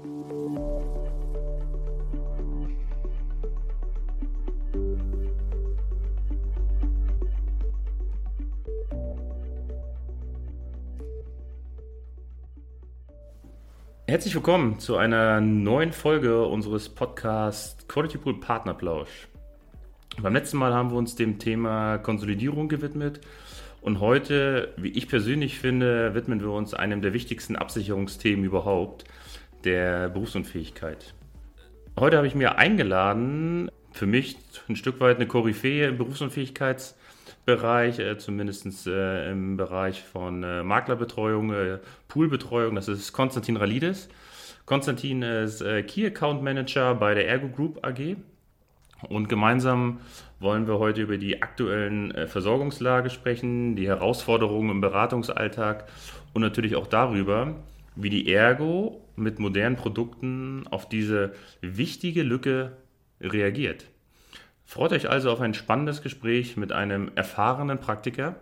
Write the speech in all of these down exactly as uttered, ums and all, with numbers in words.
Herzlich willkommen zu einer neuen Folge unseres Podcasts Quality Pool Partnerplausch. Beim letzten Mal haben wir uns dem Thema Konsolidierung gewidmet und heute, wie ich persönlich finde, widmen wir uns einem der wichtigsten Absicherungsthemen überhaupt, der Berufsunfähigkeit. Heute habe ich mir eingeladen, für mich ein Stück weit eine Koryphäe im Berufsunfähigkeitsbereich, äh, zumindest äh, im Bereich von äh, Maklerbetreuung, äh, Poolbetreuung, das ist Konstantin Ralidis. Konstantin ist äh, Key Account Manager bei der Ergo Group A G und gemeinsam wollen wir heute über die aktuellen äh, Versorgungslage sprechen, die Herausforderungen im Beratungsalltag und natürlich auch darüber, wie die Ergo mit modernen Produkten auf diese wichtige Lücke reagiert. Freut euch also auf ein spannendes Gespräch mit einem erfahrenen Praktiker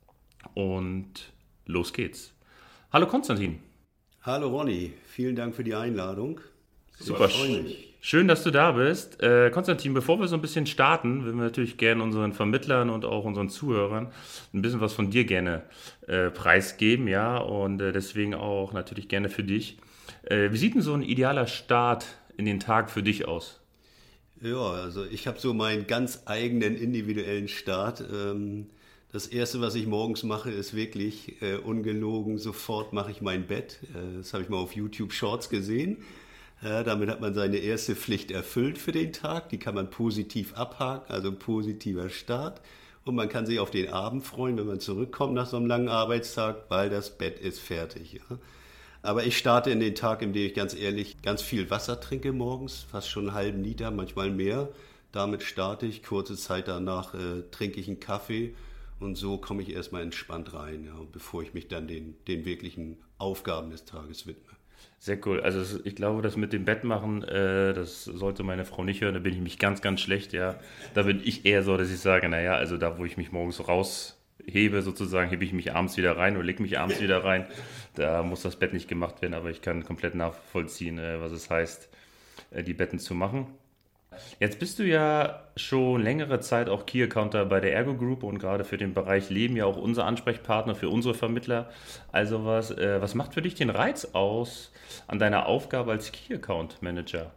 und los geht's. Hallo Konstantin. Hallo Ronny, vielen Dank für die Einladung. Super, schön, dass du da bist. Äh, Konstantin, bevor wir so ein bisschen starten, würden wir natürlich gerne unseren Vermittlern und auch unseren Zuhörern ein bisschen was von dir gerne äh, preisgeben, ja, und äh, deswegen auch natürlich gerne für dich. Äh, wie sieht denn so ein idealer Start in den Tag für dich aus? Ja, also ich habe so meinen ganz eigenen individuellen Start. Ähm, das Erste, was ich morgens mache, ist wirklich äh, ungelogen, sofort mache ich mein Bett. Äh, das habe ich mal auf YouTube Shorts gesehen. Ja, damit hat man seine erste Pflicht erfüllt für den Tag. Die kann man positiv abhaken, also ein positiver Start. Und man kann sich auf den Abend freuen, wenn man zurückkommt nach so einem langen Arbeitstag, weil das Bett ist fertig. Ja. Aber ich starte in den Tag, in dem ich ganz ehrlich ganz viel Wasser trinke morgens, fast schon einen halben Liter, manchmal mehr. Damit starte ich, kurze Zeit danach äh, trinke ich einen Kaffee und so komme ich erstmal entspannt rein, ja, bevor ich mich dann den, den wirklichen Aufgaben des Tages widme. Sehr cool. Also ich glaube, das mit dem Bett machen, äh, das sollte meine Frau nicht hören, da bin ich mich ganz, ganz schlecht, ja. Da bin ich eher so, dass ich sage, naja, also da, wo ich mich morgens raushebe sozusagen, hebe ich mich abends wieder rein oder lege mich abends wieder rein. Da muss das Bett nicht gemacht werden, aber ich kann komplett nachvollziehen, äh, was es heißt, äh, die Betten zu machen. Jetzt bist du ja schon längere Zeit auch Key Accounter bei der Ergo Group und gerade für den Bereich Leben ja auch unser Ansprechpartner für unsere Vermittler. Also was, äh, was macht für dich den Reiz aus an deiner Aufgabe als Key Account Manager?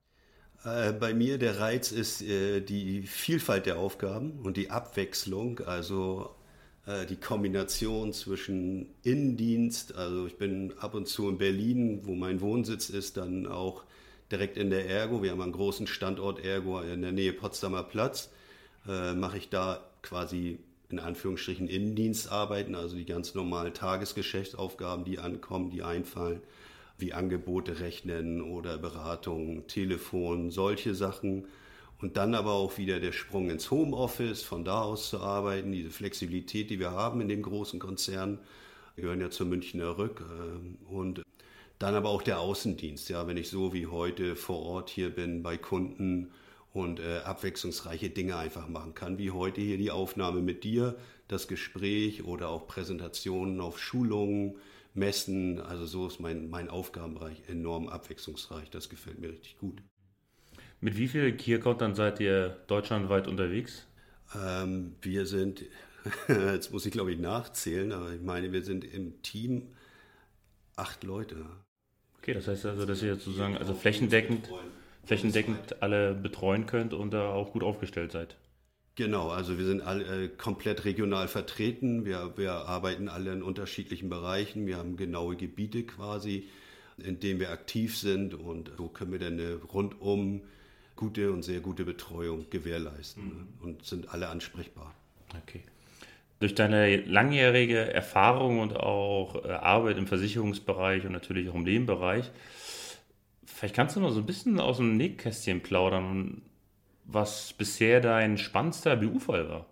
Äh, bei mir der Reiz ist äh, die Vielfalt der Aufgaben und die Abwechslung, also äh, die Kombination zwischen Innendienst, also ich bin ab und zu in Berlin, wo mein Wohnsitz ist, dann auch direkt in der Ergo. Wir haben einen großen Standort Ergo in der Nähe Potsdamer Platz. Äh, mache ich da quasi in Anführungsstrichen Innendienstarbeiten, also die ganz normalen Tagesgeschäftsaufgaben, die ankommen, die einfallen, wie Angebote rechnen oder Beratung, Telefon, solche Sachen. Und dann aber auch wieder der Sprung ins Homeoffice, von da aus zu arbeiten, diese Flexibilität, die wir haben in den großen Konzernen. Wir gehören ja zur Münchner Rück. Äh, und Dann aber auch der Außendienst, ja, wenn ich so wie heute vor Ort hier bin bei Kunden und äh, abwechslungsreiche Dinge einfach machen kann, wie heute hier die Aufnahme mit dir, das Gespräch oder auch Präsentationen auf Schulungen, Messen. Also so ist mein, mein Aufgabenbereich enorm abwechslungsreich. Das gefällt mir richtig gut. Mit wie vielen Key Accountern seid ihr deutschlandweit unterwegs? Ähm, wir sind, jetzt muss ich glaube ich nachzählen, aber ich meine, wir sind im Team acht Leute. Okay, das heißt also, dass ihr sozusagen also flächendeckend, flächendeckend alle betreuen könnt und da auch gut aufgestellt seid. Genau, also wir sind alle äh, komplett regional vertreten. Wir, wir arbeiten alle in unterschiedlichen Bereichen. Wir haben genaue Gebiete quasi, in denen wir aktiv sind und so können wir dann eine rundum gute und sehr gute Betreuung gewährleisten, mhm. und sind alle ansprechbar. Okay. Durch deine langjährige Erfahrung und auch äh, Arbeit im Versicherungsbereich und natürlich auch im Lebenbereich, vielleicht kannst du noch so ein bisschen aus dem Nähkästchen plaudern, was bisher dein spannendster B U-Fall war.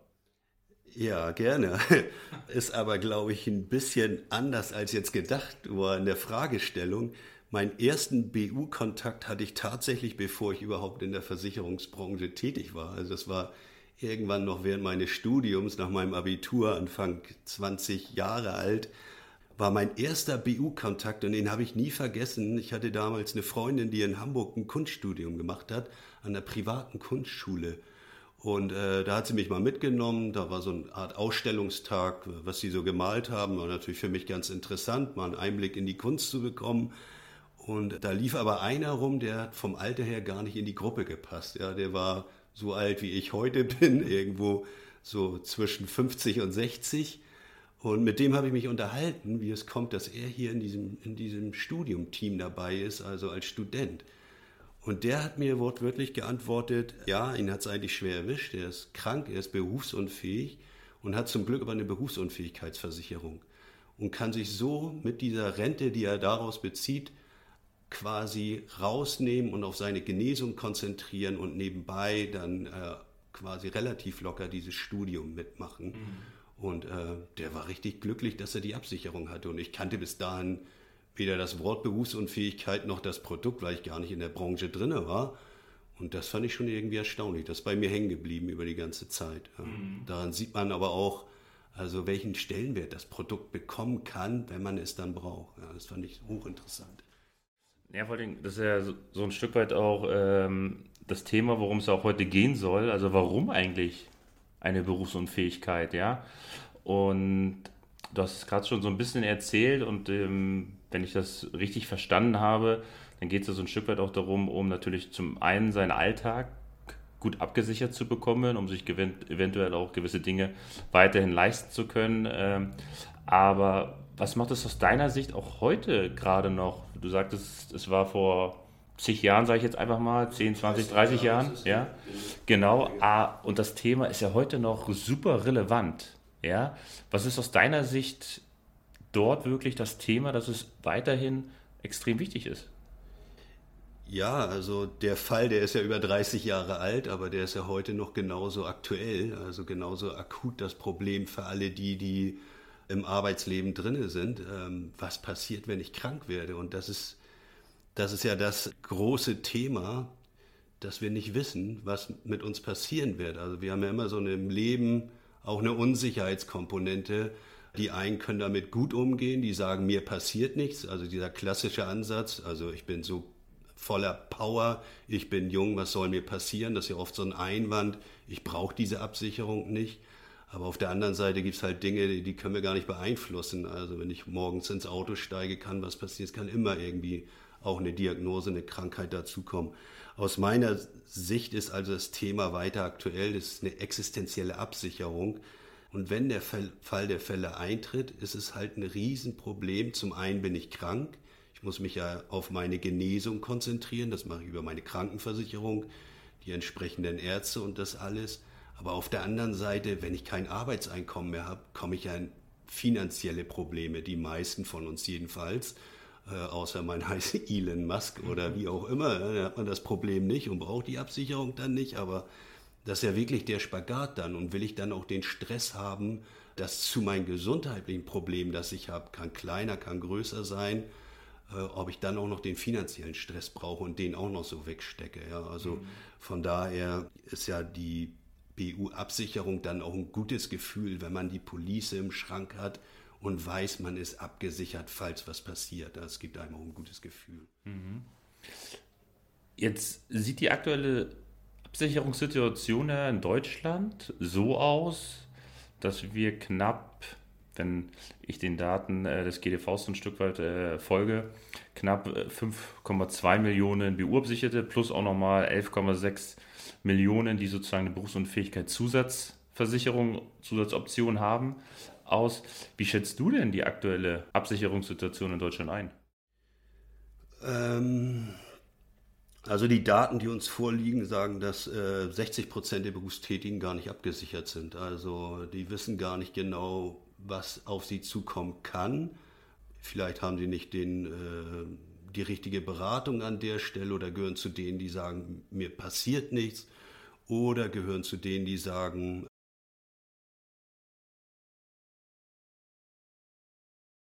Ja, gerne. Ist aber, glaube ich, ein bisschen anders als jetzt gedacht war in der Fragestellung. Meinen ersten B U-Kontakt hatte ich tatsächlich, bevor ich überhaupt in der Versicherungsbranche tätig war. Also das war irgendwann noch während meines Studiums, nach meinem Abitur, Anfang zwanzig Jahre alt. war mein erster B U-Kontakt und den habe ich nie vergessen. Ich hatte damals eine Freundin, die in Hamburg ein Kunststudium gemacht hat, an einer privaten Kunstschule. Und äh, da hat sie mich mal mitgenommen, da war so eine Art Ausstellungstag, was sie so gemalt haben. War natürlich für mich ganz interessant, mal einen Einblick in die Kunst zu bekommen. Und da lief aber einer rum, der hat vom Alter her gar nicht in die Gruppe gepasst. Ja, der war so alt, wie ich heute bin, irgendwo so zwischen fünfzig und sechzig. Und mit dem habe ich mich unterhalten, wie es kommt, dass er hier in diesem, in diesem Studiumteam dabei ist, also als Student. Und der hat mir wortwörtlich geantwortet, ja, ihn hat es eigentlich schwer erwischt, er ist krank, er ist berufsunfähig und hat zum Glück aber eine Berufsunfähigkeitsversicherung und kann sich so mit dieser Rente, die er daraus bezieht, quasi rausnehmen und auf seine Genesung konzentrieren und nebenbei dann äh, quasi relativ locker dieses Studium mitmachen. Mhm. Und äh, der war richtig glücklich, dass er die Absicherung hatte. Und ich kannte bis dahin weder das Wort Berufsunfähigkeit noch das Produkt, weil ich gar nicht in der Branche drin war. Und das fand ich schon irgendwie erstaunlich. Das ist bei mir hängen geblieben über die ganze Zeit. Ja. Mhm. Daran sieht man aber auch, also welchen Stellenwert das Produkt bekommen kann, wenn man es dann braucht. Ja, das fand ich hochinteressant. Ja, vor allem, das ist ja so, so ein Stück weit auch ähm, das Thema, worum es auch heute gehen soll. Also warum eigentlich eine Berufsunfähigkeit, ja? Und du hast es gerade schon so ein bisschen erzählt und ähm, wenn ich das richtig verstanden habe, dann geht es ja so ein Stück weit auch darum, um natürlich zum einen seinen Alltag gut abgesichert zu bekommen, um sich gewin- eventuell auch gewisse Dinge weiterhin leisten zu können. Ähm, aber was macht es aus deiner Sicht auch heute gerade noch? Du sagtest, es war vor zig Jahren, sage ich jetzt einfach mal, zehn, zwanzig, dreißig Jahren. Ja, genau. Ah, und das Thema ist ja heute noch super relevant. Ja, was ist aus deiner Sicht dort wirklich das Thema, dass es weiterhin extrem wichtig ist? Ja, also der Fall, der ist ja über dreißig Jahre alt, aber der ist ja heute noch genauso aktuell, also genauso akut das Problem für alle die, die im Arbeitsleben drinne sind. Ähm, was passiert, wenn ich krank werde? Und das ist, das ist ja das große Thema, dass wir nicht wissen, was mit uns passieren wird. Also wir haben ja immer so im Leben auch eine Unsicherheitskomponente. Die einen können damit gut umgehen, die sagen, mir passiert nichts. Also dieser klassische Ansatz, also ich bin so voller Power, ich bin jung, was soll mir passieren? Das ist ja oft so ein Einwand, ich brauche diese Absicherung nicht. Aber auf der anderen Seite gibt es halt Dinge, die, die können wir gar nicht beeinflussen. Also wenn ich morgens ins Auto steige, kann was passieren. Es kann immer irgendwie auch eine Diagnose, eine Krankheit dazukommen. Aus meiner Sicht ist also das Thema weiter aktuell, das ist eine existenzielle Absicherung. Und wenn der Fall der Fälle eintritt, ist es halt ein Riesenproblem. Zum einen bin ich krank. Ich muss mich ja auf meine Genesung konzentrieren. Das mache ich über meine Krankenversicherung, die entsprechenden Ärzte und das alles. Aber auf der anderen Seite, wenn ich kein Arbeitseinkommen mehr habe, komme ich ja in finanzielle Probleme, die meisten von uns jedenfalls, äh, außer man heißt Elon Musk oder wie auch immer. Da hat man das Problem nicht und braucht die Absicherung dann nicht, aber das ist ja wirklich der Spagat dann. Und will ich dann auch den Stress haben, dass zu meinen gesundheitlichen Problemen, das ich habe, kann kleiner, kann größer sein, äh, ob ich dann auch noch den finanziellen Stress brauche und den auch noch so wegstecke. Ja? Also mhm. von daher ist ja die B U-Absicherung dann auch ein gutes Gefühl, wenn man die Police im Schrank hat und weiß, man ist abgesichert, falls was passiert. Das gibt einem auch ein gutes Gefühl. Mhm. Jetzt sieht die aktuelle Absicherungssituation in Deutschland so aus, dass wir knapp, wenn ich den Daten des G D Vs so ein Stück weit folge, knapp fünf Komma zwei Millionen B U-Absicherte plus auch nochmal elf Komma sechs Millionen, die sozusagen eine Berufsunfähigkeitszusatzversicherung, Zusatzoption haben, aus. Wie schätzt du denn die aktuelle Absicherungssituation in Deutschland ein? Ähm... Also die Daten, die uns vorliegen, sagen, dass äh, sechzig Prozent der Berufstätigen gar nicht abgesichert sind. Also die wissen gar nicht genau, was auf sie zukommen kann. Vielleicht haben sie nicht den, äh, die richtige Beratung an der Stelle oder gehören zu denen, die sagen, mir passiert nichts. Oder gehören zu denen, die sagen, ich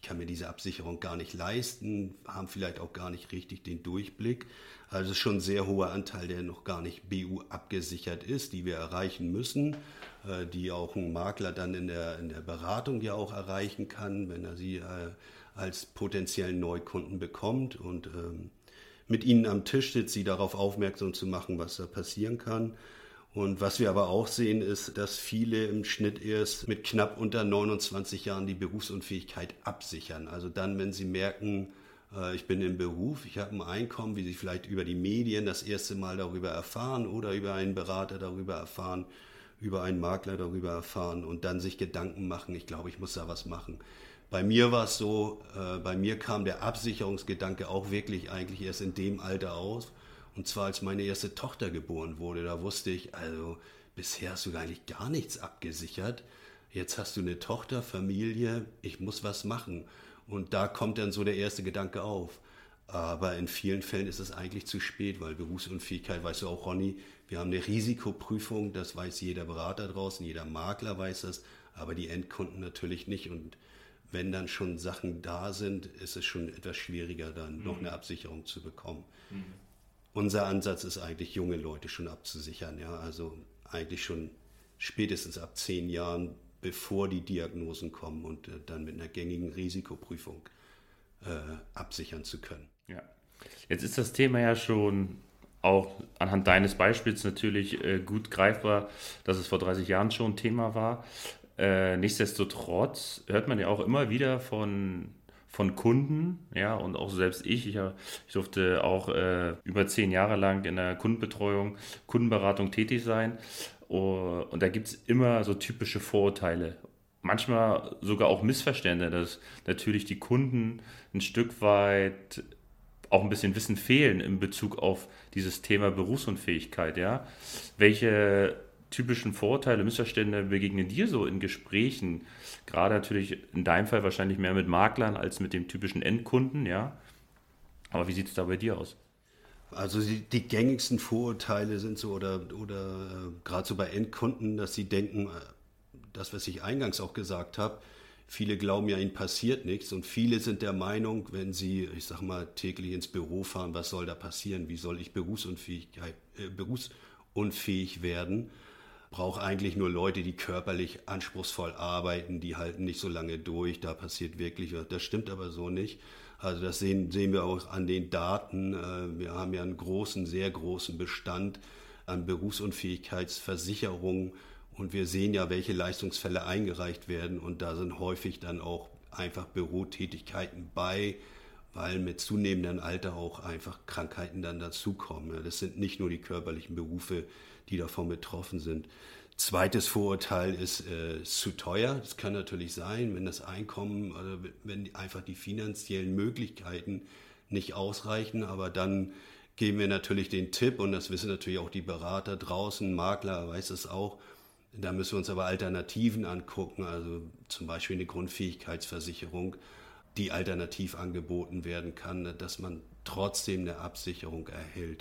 kann mir diese Absicherung gar nicht leisten, haben vielleicht auch gar nicht richtig den Durchblick. Also es ist schon ein sehr hoher Anteil, der noch gar nicht B U abgesichert ist, die wir erreichen müssen, äh, die auch ein Makler dann in der, in der Beratung ja auch erreichen kann, wenn er sie äh, als potenziellen Neukunden bekommt und ähm, mit ihnen am Tisch sitzt, sie darauf aufmerksam zu machen, was da passieren kann. Und was wir aber auch sehen, ist, dass viele im Schnitt erst mit knapp unter neunundzwanzig Jahren die Berufsunfähigkeit absichern. Also dann, wenn sie merken, äh, ich bin im Beruf, ich habe ein Einkommen, wie sie vielleicht über die Medien das erste Mal darüber erfahren oder über einen Berater darüber erfahren, über einen Makler darüber erfahren und dann sich Gedanken machen, ich glaube, ich muss da was machen. Bei mir war es so, äh, bei mir kam der Absicherungsgedanke auch wirklich eigentlich erst in dem Alter aus. Und zwar als meine erste Tochter geboren wurde, da wusste ich, also bisher hast du eigentlich gar nichts abgesichert. Jetzt hast du eine Tochter, Familie, ich muss was machen. Und da kommt dann so der erste Gedanke auf. Aber in vielen Fällen ist es eigentlich zu spät, weil Berufsunfähigkeit, weißt du auch, Ronny, wir haben eine Risikoprüfung, das weiß jeder Berater draußen, jeder Makler weiß das, aber die Endkunden natürlich nicht. Und wenn dann schon Sachen da sind, ist es schon etwas schwieriger, dann noch eine Absicherung zu bekommen. Mhm. Unser Ansatz ist eigentlich, junge Leute schon abzusichern, ja, also eigentlich schon spätestens ab zehn Jahren, bevor die Diagnosen kommen und äh, dann mit einer gängigen Risikoprüfung äh, absichern zu können. Ja, jetzt ist das Thema ja schon auch anhand deines Beispiels natürlich äh, gut greifbar, dass es vor dreißig Jahren schon ein Thema war. Äh, nichtsdestotrotz hört man ja auch immer wieder von von Kunden, ja, und auch selbst ich, ich, ich durfte auch äh, über zehn Jahre lang in der Kundenbetreuung, Kundenberatung tätig sein uh, und da gibt es immer so typische Vorurteile, manchmal sogar auch Missverständnisse, dass natürlich die Kunden ein Stück weit auch ein bisschen Wissen fehlen in Bezug auf dieses Thema Berufsunfähigkeit, ja, welche typischen Vorurteile, Missverständnisse begegnen dir so in Gesprächen? Gerade natürlich in deinem Fall wahrscheinlich mehr mit Maklern als mit dem typischen Endkunden, ja. Aber wie sieht es da bei dir aus? Also die, die gängigsten Vorurteile sind so, oder, oder äh, gerade so bei Endkunden, dass sie denken, äh, das, was ich eingangs auch gesagt habe, viele glauben ja, ihnen passiert nichts und viele sind der Meinung, wenn sie, ich sag mal, täglich ins Büro fahren, was soll da passieren? Wie soll ich Berufsunfähigkeit, äh, berufsunfähig werden? Brauche eigentlich nur Leute, die körperlich anspruchsvoll arbeiten, die halten nicht so lange durch, da passiert wirklich was. Das stimmt aber so nicht. Also das sehen, sehen wir auch an den Daten. Wir haben ja einen großen, sehr großen Bestand an Berufsunfähigkeitsversicherungen und wir sehen ja, welche Leistungsfälle eingereicht werden und da sind häufig dann auch einfach Bürotätigkeiten bei, weil mit zunehmendem Alter auch einfach Krankheiten dann dazukommen. Das sind nicht nur die körperlichen Berufe, die davon betroffen sind. Zweites Vorurteil ist äh, zu teuer. Das kann natürlich sein, wenn das Einkommen, oder wenn einfach die finanziellen Möglichkeiten nicht ausreichen. Aber dann geben wir natürlich den Tipp, und das wissen natürlich auch die Berater draußen, Makler weiß es auch, da müssen wir uns aber Alternativen angucken, also zum Beispiel eine Grundfähigkeitsversicherung, die alternativ angeboten werden kann, dass man trotzdem eine Absicherung erhält.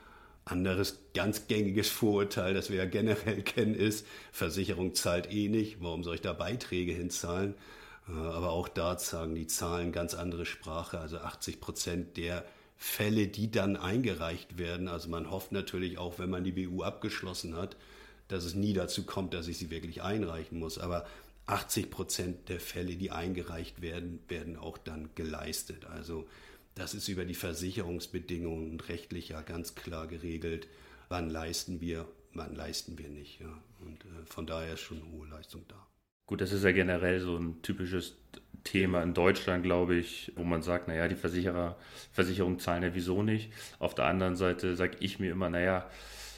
Anderes ganz gängiges Vorurteil, das wir ja generell kennen, ist, Versicherung zahlt eh nicht, warum soll ich da Beiträge hinzahlen? Aber auch da sagen die Zahlen ganz andere Sprache, also achtzig Prozent der Fälle, die dann eingereicht werden, also man hofft natürlich auch, wenn man die B U abgeschlossen hat, dass es nie dazu kommt, dass ich sie wirklich einreichen muss, aber achtzig Prozent der Fälle, die eingereicht werden, werden auch dann geleistet. Also das ist über die Versicherungsbedingungen rechtlich ja ganz klar geregelt. Wann leisten wir, wann leisten wir nicht. Ja. Und äh, von daher ist schon eine hohe Leistung da. Gut, das ist ja generell so ein typisches Thema in Deutschland, glaube ich, wo man sagt, naja, die Versicherer, Versicherungen zahlen ja wieso nicht. Auf der anderen Seite sage ich mir immer, naja,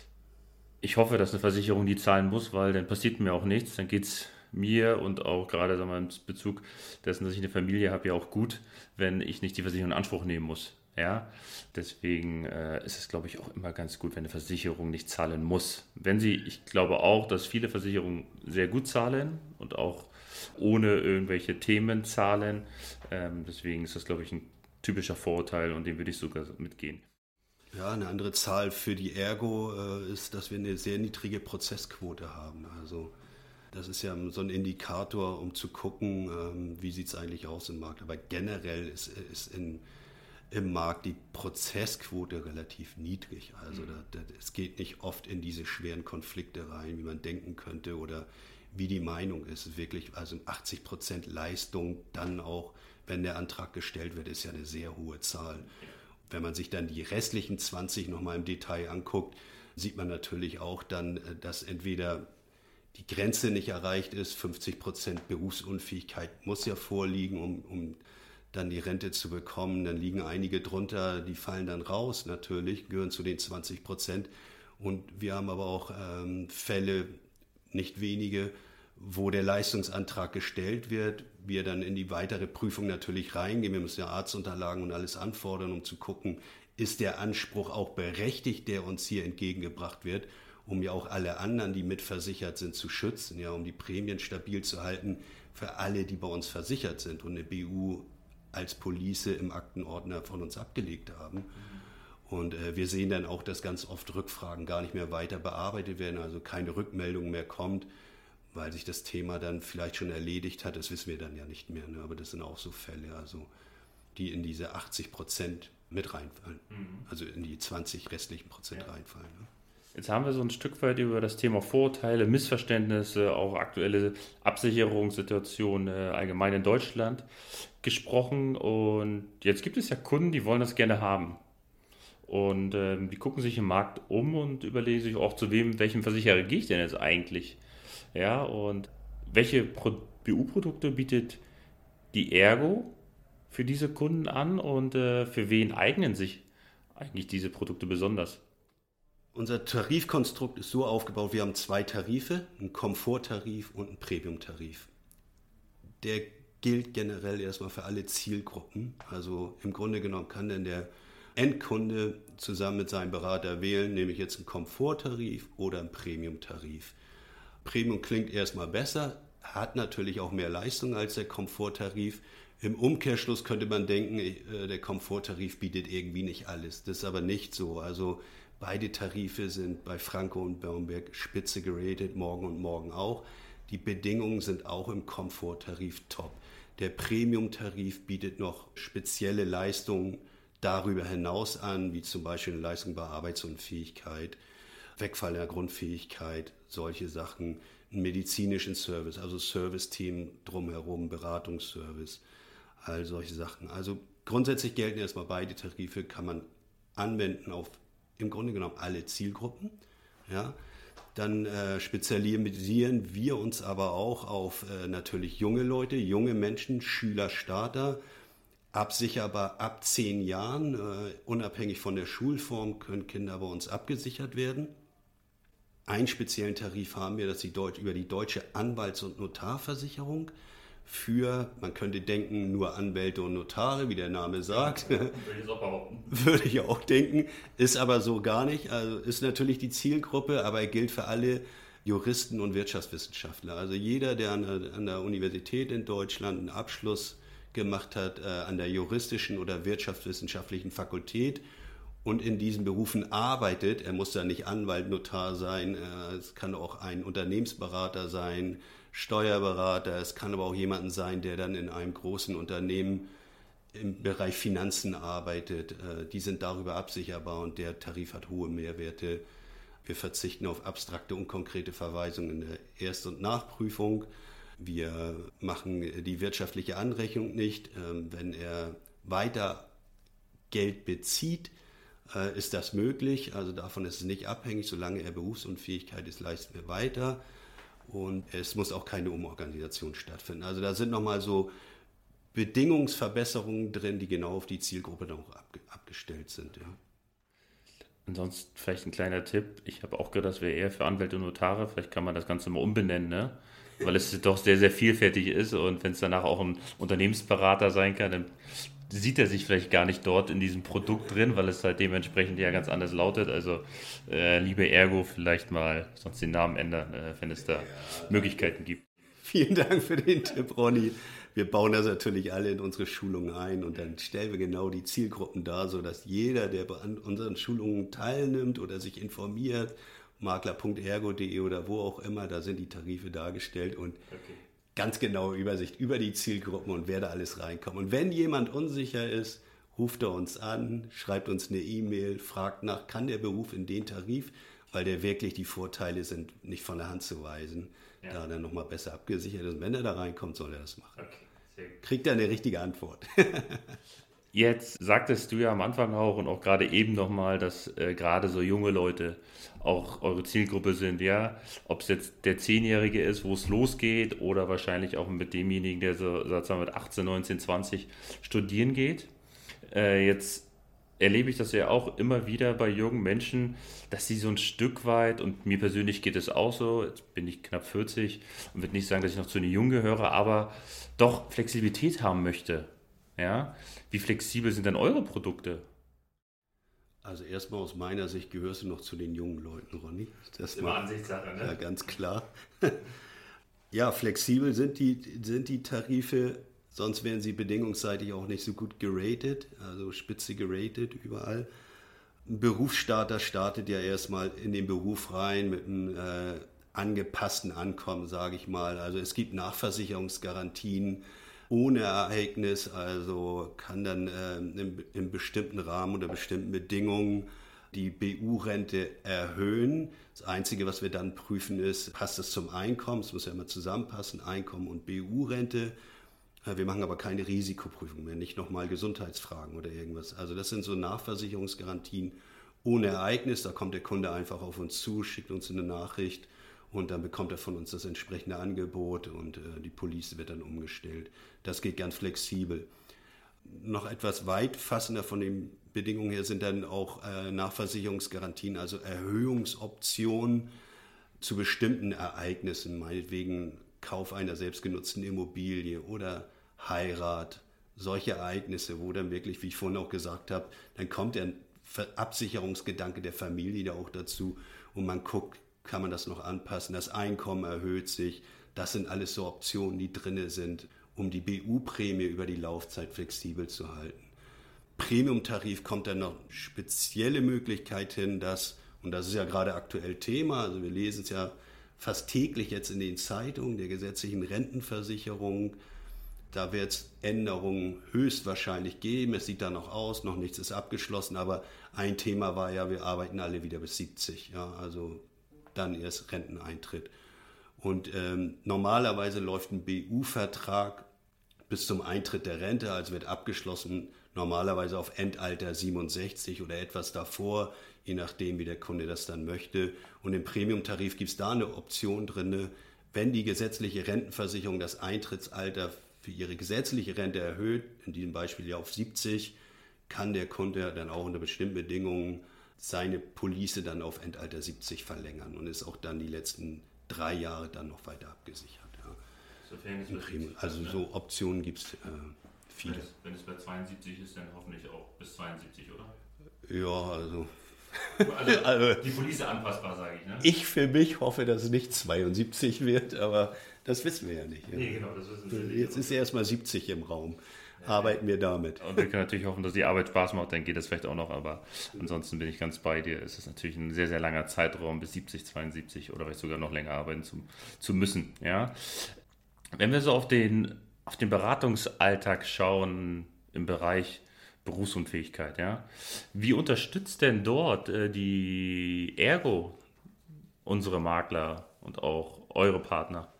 ich hoffe, dass eine Versicherung die zahlen muss, weil dann passiert mir auch nichts. Dann geht es mir und auch gerade sagen wir, im Bezug dessen, dass ich eine Familie habe, ja auch gut, wenn ich nicht die Versicherung in Anspruch nehmen muss. Ja? Deswegen äh, ist es, glaube ich, auch immer ganz gut, wenn eine Versicherung nicht zahlen muss. Wenn sie, ich glaube auch, dass viele Versicherungen sehr gut zahlen und auch ohne irgendwelche Themen zahlen. Ähm, deswegen ist das, glaube ich, ein typischer Vorurteil und dem würde ich sogar mitgehen. Ja, eine andere Zahl für die Ergo äh, ist, dass wir eine sehr niedrige Prozessquote haben. Also Das ist ja so ein Indikator, um zu gucken, ähm, wie sieht es eigentlich aus im Markt. Aber generell ist, ist in, im Markt die Prozessquote relativ niedrig. Also da, da, es geht nicht oft in diese schweren Konflikte rein, wie man denken könnte oder wie die Meinung ist. Wirklich, also achtzig Prozent Leistung dann auch, wenn der Antrag gestellt wird, ist ja eine sehr hohe Zahl. Wenn man sich dann die restlichen zwanzig nochmal im Detail anguckt, sieht man natürlich auch dann, dass entweder die Grenze nicht erreicht ist, fünfzig Prozent Berufsunfähigkeit muss ja vorliegen, um, um dann die Rente zu bekommen. Dann liegen einige drunter, die fallen dann raus natürlich, gehören zu den zwanzig Prozent. Und wir haben aber auch ähm, Fälle, nicht wenige, wo der Leistungsantrag gestellt wird, wir dann in die weitere Prüfung natürlich reingehen. Wir müssen ja Arztunterlagen und alles anfordern, um zu gucken, ist der Anspruch auch berechtigt, der uns hier entgegengebracht wird, um ja auch alle anderen, die mitversichert sind, zu schützen, ja, um die Prämien stabil zu halten für alle, die bei uns versichert sind und eine B U als Police im Aktenordner von uns abgelegt haben. Und äh, wir sehen dann auch, dass ganz oft Rückfragen gar nicht mehr weiter bearbeitet werden, also keine Rückmeldung mehr kommt, weil sich das Thema dann vielleicht schon erledigt hat. Das wissen wir dann ja nicht mehr, ne? Aber das sind auch so Fälle, also die in diese achtzig Prozent mit reinfallen, mhm. also in die zwanzig restlichen Prozent ja. reinfallen. Ne? Jetzt haben wir so ein Stück weit über das Thema Vorurteile, Missverständnisse, auch aktuelle Absicherungssituationen äh, allgemein in Deutschland gesprochen. Und jetzt gibt es ja Kunden, die wollen das gerne haben. Und ähm, die gucken sich im Markt um und überlegen sich auch, zu wem, welchem Versicherer gehe ich denn jetzt eigentlich? Ja, und welche Pro- B U-Produkte bietet die Ergo für diese Kunden an und äh, für wen eignen sich eigentlich diese Produkte besonders? Unser Tarifkonstrukt ist so aufgebaut, wir haben zwei Tarife, einen Komforttarif und einen Premiumtarif. Der gilt generell erstmal für alle Zielgruppen. Also im Grunde genommen kann dann der Endkunde zusammen mit seinem Berater wählen, nehme ich jetzt einen Komforttarif oder einen Premiumtarif. Premium klingt erstmal besser, hat natürlich auch mehr Leistung als der Komforttarif. Im Umkehrschluss könnte man denken, der Komforttarif bietet irgendwie nicht alles. Das ist aber nicht so. Also beide Tarife sind bei Franco und Baumberg spitze geratet, morgen und morgen auch. Die Bedingungen sind auch im Komforttarif top. Der Premium-Tarif bietet noch spezielle Leistungen darüber hinaus an, wie zum Beispiel eine Leistung bei Arbeitsunfähigkeit, Wegfall der Grundfähigkeit, solche Sachen, einen medizinischen Service, also Service-Team drumherum, Beratungsservice, all solche Sachen. Also grundsätzlich gelten erstmal beide Tarife, kann man anwenden auf im Grunde genommen alle Zielgruppen. Ja. Dann äh, spezialisieren wir uns aber auch auf äh, natürlich junge Leute, junge Menschen, Schüler, Starter, absicherbar ab zehn Jahren, äh, unabhängig von der Schulform können Kinder bei uns abgesichert werden. Einen speziellen Tarif haben wir, das ist die Deut- über die Deutsche Anwalts- und Notarversicherung für, man könnte denken, nur Anwälte und Notare, wie der Name sagt. Ja, würde ich auch behaupten. Würde ich auch denken, ist aber so gar nicht. Also ist natürlich die Zielgruppe, aber er gilt für alle Juristen und Wirtschaftswissenschaftler. Also jeder, der an der, an der Universität in Deutschland einen Abschluss gemacht hat, äh, an der juristischen oder wirtschaftswissenschaftlichen Fakultät und in diesen Berufen arbeitet, er muss da nicht Anwalt, Notar sein, äh, es kann auch ein Unternehmensberater sein, Steuerberater, es kann aber auch jemanden sein, der dann in einem großen Unternehmen im Bereich Finanzen arbeitet. Die sind darüber absicherbar und der Tarif hat hohe Mehrwerte. Wir verzichten auf abstrakte und konkrete Verweisungen in der Erst- und Nachprüfung. Wir machen die wirtschaftliche Anrechnung nicht. Wenn er weiter Geld bezieht, ist das möglich. Also davon ist es nicht abhängig. Solange er Berufsunfähigkeit ist, leisten wir weiter. Und es muss auch keine Umorganisation stattfinden. Also da sind nochmal so Bedingungsverbesserungen drin, die genau auf die Zielgruppe dann auch abge- abgestellt sind. Ja. Ansonsten vielleicht ein kleiner Tipp. Ich habe auch gehört, das wäre eher für Anwälte und Notare. Vielleicht kann man das Ganze mal umbenennen, ne? Weil es doch sehr, sehr vielfältig ist. Und wenn es danach auch ein Unternehmensberater sein kann, dann sieht er sich vielleicht gar nicht dort in diesem Produkt drin, weil es halt dementsprechend ja ganz anders lautet. Also äh, liebe Ergo, vielleicht mal sonst den Namen ändern, äh, wenn es da ja. Möglichkeiten gibt. Vielen Dank für den Tipp, Ronny. Wir bauen das natürlich alle in unsere Schulungen ein und dann stellen wir genau die Zielgruppen dar, sodass jeder, der an unseren Schulungen teilnimmt oder sich informiert makler punkt ergo punkt de oder wo auch immer, da sind die Tarife dargestellt und Okay. ganz genaue Übersicht über die Zielgruppen und wer da alles reinkommt. Und wenn jemand unsicher ist, ruft er uns an, schreibt uns eine E-Mail, fragt nach, kann der Beruf in den Tarif, weil der wirklich die Vorteile sind nicht von der Hand zu weisen, ja. Da dann nochmal besser abgesichert ist. Und wenn er da reinkommt, soll er das machen. Okay, sehr gut. Kriegt er eine richtige Antwort. Jetzt sagtest du ja am Anfang auch und auch gerade eben nochmal, dass äh, gerade so junge Leute auch eure Zielgruppe sind, ja. Ob es jetzt der Zehnjährige ist, wo es losgeht, oder wahrscheinlich auch mit demjenigen, der so, sagen wir, mit achtzehn, neunzehn, zwanzig studieren geht. Äh, jetzt erlebe ich das ja auch immer wieder bei jungen Menschen, dass sie so ein Stück weit, und mir persönlich geht es auch so, jetzt bin ich knapp vierzig und würde nicht sagen, dass ich noch zu den Jungen gehöre, aber doch Flexibilität haben möchte. Ja? Wie flexibel sind denn eure Produkte? Also erstmal aus meiner Sicht gehörst du noch zu den jungen Leuten, Ronny. Das ist immer Ansichtssache, ne? Ja, ganz klar. Ja, flexibel sind die, sind die Tarife. Sonst wären sie bedingungsseitig auch nicht so gut geratet, also spitze geratet überall. Ein Berufsstarter startet ja erstmal in den Beruf rein mit einem äh, angepassten Ankommen, sage ich mal. Also es gibt Nachversicherungsgarantien ohne Ereignis, also kann dann äh, im, im bestimmten Rahmen unter bestimmten Bedingungen die B U-Rente erhöhen. Das Einzige, was wir dann prüfen, ist, passt es zum Einkommen? Es muss ja immer zusammenpassen, Einkommen und B U-Rente. Wir machen aber keine Risikoprüfung mehr, nicht nochmal Gesundheitsfragen oder irgendwas. Also das sind so Nachversicherungsgarantien ohne Ereignis. Da kommt der Kunde einfach auf uns zu, schickt uns eine Nachricht und dann bekommt er von uns das entsprechende Angebot und äh, die Police wird dann umgestellt. Das geht ganz flexibel. Noch etwas weit fassender von den Bedingungen her sind dann auch äh, Nachversicherungsgarantien, also Erhöhungsoptionen zu bestimmten Ereignissen, meinetwegen Kauf einer selbstgenutzten Immobilie oder Heirat, solche Ereignisse, wo dann wirklich, wie ich vorhin auch gesagt habe, dann kommt der Absicherungsgedanke der Familie da auch dazu und man guckt, kann man das noch anpassen, das Einkommen erhöht sich, das sind alles so Optionen, die drin sind, um die B U-Prämie über die Laufzeit flexibel zu halten. Premium-Tarif kommt dann noch spezielle Möglichkeit hin, dass, und das ist ja gerade aktuell Thema, also wir lesen es ja fast täglich jetzt in den Zeitungen der gesetzlichen Rentenversicherung. Da wird es Änderungen höchstwahrscheinlich geben. Es sieht da noch aus, noch nichts ist abgeschlossen. Aber ein Thema war ja, wir arbeiten alle wieder bis siebzig. Ja, also dann erst Renteneintritt. Und ähm, normalerweise läuft ein B U-Vertrag bis zum Eintritt der Rente, also wird abgeschlossen, normalerweise auf Endalter siebenundsechzig oder etwas davor, je nachdem, wie der Kunde das dann möchte. Und im Premium-Tarif gibt es da eine Option drin, wenn die gesetzliche Rentenversicherung das Eintrittsalter für ihre gesetzliche Rente erhöht, in diesem Beispiel ja auf siebzig, kann der Kunde dann auch unter bestimmten Bedingungen seine Police dann auf Endalter siebzig verlängern und ist auch dann die letzten drei Jahre dann noch weiter abgesichert. Ja. Sofern es Premium. Also so Optionen gibt es äh, viele. Wenn es, wenn es bei zweiundsiebzig ist, dann hoffentlich auch bis zweiundsiebzig, oder? Ja, also... Also, also die Police anpassbar, sage ich. Ne? Ich für mich hoffe, dass es nicht zweiundsiebzig wird, aber das wissen wir ja nicht. Ja. Nee, genau, das wissen wir nicht. Jetzt ist erstmal siebzig im Raum. Ja, arbeiten wir damit. Und wir können natürlich hoffen, dass die Arbeit Spaß macht, dann geht das vielleicht auch noch, aber ansonsten bin ich ganz bei dir. Es ist natürlich ein sehr, sehr langer Zeitraum, bis siebzig, zweiundsiebzig oder vielleicht sogar noch länger arbeiten zu, zu müssen. Ja? Wenn wir so auf den, auf den Beratungsalltag schauen im Bereich Berufsunfähigkeit, ja. Wie unterstützt denn dort äh, die Ergo unsere Makler und auch eure Partner?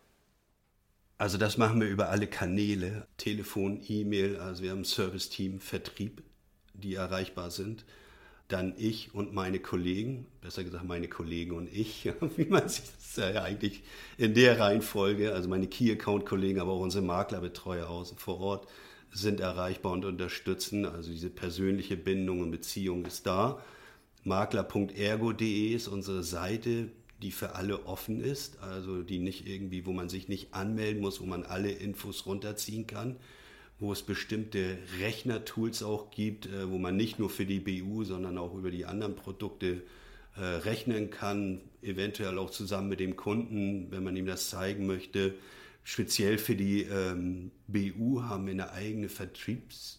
Also das machen wir über alle Kanäle, Telefon, E-Mail, also wir haben ein Serviceteam, Vertrieb, die erreichbar sind. Dann ich und meine Kollegen, besser gesagt meine Kollegen und ich, wie man sich das ja eigentlich in der Reihenfolge, also meine Key-Account-Kollegen, aber auch unsere Maklerbetreuer außen vor Ort, sind erreichbar und unterstützen. Also diese persönliche Bindung und Beziehung ist da. makler punkt ergo punkt de ist unsere Seite, die für alle offen ist, also die nicht irgendwie, wo man sich nicht anmelden muss, wo man alle Infos runterziehen kann, wo es bestimmte Rechnertools auch gibt, wo man nicht nur für die B U, sondern auch über die anderen Produkte äh, rechnen kann, eventuell auch zusammen mit dem Kunden, wenn man ihm das zeigen möchte. Speziell für die ähm, B U haben wir eine eigene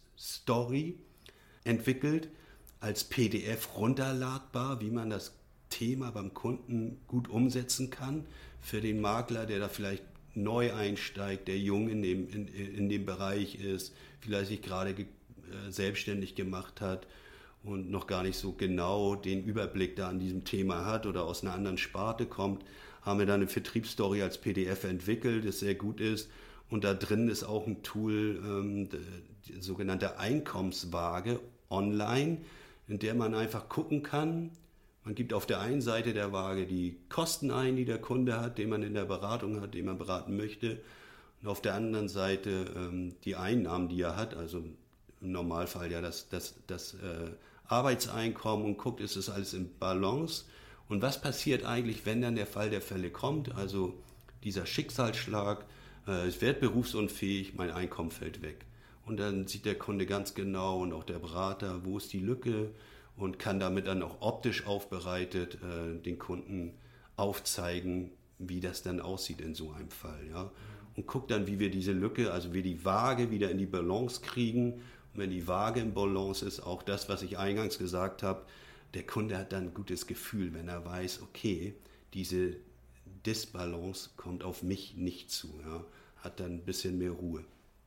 Vertriebsstory entwickelt, als P D F runterladbar, wie man das Thema beim Kunden gut umsetzen kann. Für den Makler, der da vielleicht neu einsteigt, der jung in dem, in, in dem Bereich ist, vielleicht sich gerade ge, äh, selbstständig gemacht hat und noch gar nicht so genau den Überblick da an diesem Thema hat oder aus einer anderen Sparte kommt, haben wir da eine Vertriebsstory als P D F entwickelt, das sehr gut ist. Und da drin ist auch ein Tool, ähm, die, die sogenannte Einkommenswaage online, in der man einfach gucken kann. Man gibt auf der einen Seite der Waage die Kosten ein, die der Kunde hat, den man in der Beratung hat, den man beraten möchte. Und auf der anderen Seite ähm, die Einnahmen, die er hat, also im Normalfall ja das, das, das äh, Arbeitseinkommen, und guckt, ist das alles in Balance. Und was passiert eigentlich, wenn dann der Fall der Fälle kommt, also dieser Schicksalsschlag, äh, ich werde berufsunfähig, mein Einkommen fällt weg. Und dann sieht der Kunde ganz genau und auch der Berater, wo ist die Lücke, und kann damit dann auch optisch aufbereitet äh, den Kunden aufzeigen, wie das dann aussieht in so einem Fall. Ja? Und guckt dann, wie wir diese Lücke, also wir die Waage wieder in die Balance kriegen. Und wenn die Waage in Balance ist, auch das, was ich eingangs gesagt habe, der Kunde hat dann ein gutes Gefühl, wenn er weiß, okay, diese Disbalance kommt auf mich nicht zu. Ja? Hat dann ein bisschen mehr Ruhe.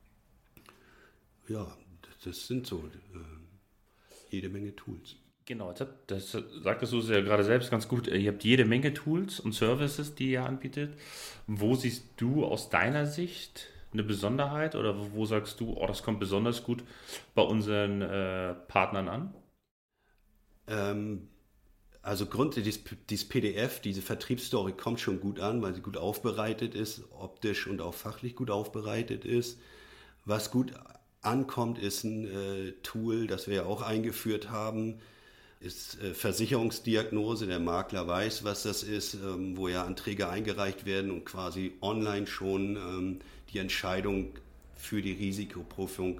Ja, das sind so äh, jede Menge Tools. Genau, das sagtest du ja gerade selbst ganz gut. Ihr habt jede Menge Tools und Services, die ihr anbietet. Wo siehst du aus deiner Sicht eine Besonderheit, oder wo sagst du, oh, das kommt besonders gut bei unseren äh, Partnern an? Ähm, also grundsätzlich, dieses P D F, diese Vertriebsstory kommt schon gut an, weil sie gut aufbereitet ist, optisch und auch fachlich gut aufbereitet ist. Was gut ankommt, ist ein äh, Tool, das wir ja auch eingeführt haben, ist äh, Versicherungsdiagnose. Der Makler weiß, was das ist, ähm, wo ja Anträge eingereicht werden und quasi online schon ähm, die Entscheidung für die Risikoprüfung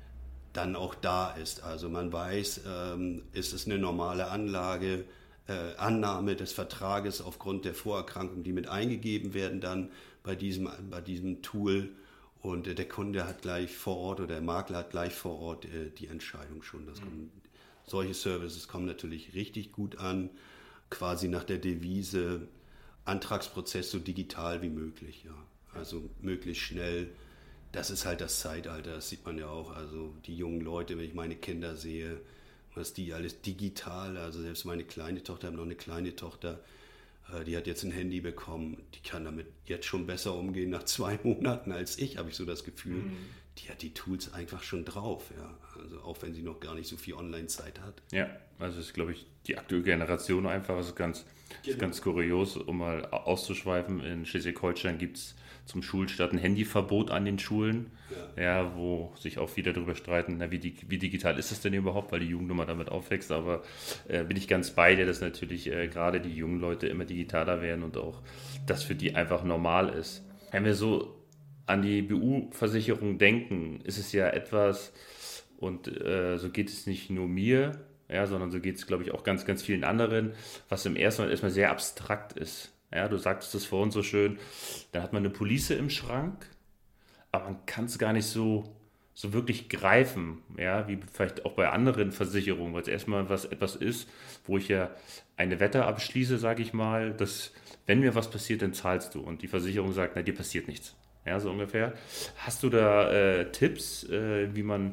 dann auch da ist. Also man weiß, ähm, ist es eine normale Anlage, äh, Annahme des Vertrages aufgrund der Vorerkrankungen, die mit eingegeben werden dann bei diesem, bei diesem Tool. Und äh, der Kunde hat gleich vor Ort oder der Makler hat gleich vor Ort äh, die Entscheidung schon. Das kommt, solche Services kommen natürlich richtig gut an, quasi nach der Devise Antragsprozess so digital wie möglich. Ja. Also möglichst schnell. Das ist halt das Zeitalter, das sieht man ja auch. Also die jungen Leute, wenn ich meine Kinder sehe, was die alles digital, also selbst meine kleine Tochter, ich habe noch eine kleine Tochter, die hat jetzt ein Handy bekommen, die kann damit jetzt schon besser umgehen nach zwei Monaten als ich, habe ich so das Gefühl. Mhm. Die hat die Tools einfach schon drauf, ja. Also auch wenn sie noch gar nicht so viel Online-Zeit hat. Ja, also ist, glaube ich, die aktuelle Generation einfach, ist ganz, genau. ist ganz kurios, um mal auszuschweifen. In Schleswig-Holstein gibt es zum Schulstart ein Handyverbot an den Schulen, ja. Ja, wo sich auch viele darüber streiten, na, wie, wie digital ist es denn überhaupt, weil die Jugendnummer damit aufwächst. Aber äh, bin ich ganz bei dir, dass natürlich äh, gerade die jungen Leute immer digitaler werden und auch das für die einfach normal ist. Wenn wir so an die B U-Versicherung denken, ist es ja etwas, und äh, so geht es nicht nur mir, ja, sondern so geht es, glaube ich, auch ganz, ganz vielen anderen, was im ersten Mal erstmal sehr abstrakt ist. Ja, du sagtest das vorhin so schön, dann hat man eine Police im Schrank, aber man kann es gar nicht so, so wirklich greifen, ja, wie vielleicht auch bei anderen Versicherungen, weil es erstmal was, etwas ist, wo ich ja eine Wette abschließe, sage ich mal, dass wenn mir was passiert, dann zahlst du, und die Versicherung sagt, na, dir passiert nichts. Ja, so ungefähr. Hast du da äh, Tipps, äh, wie man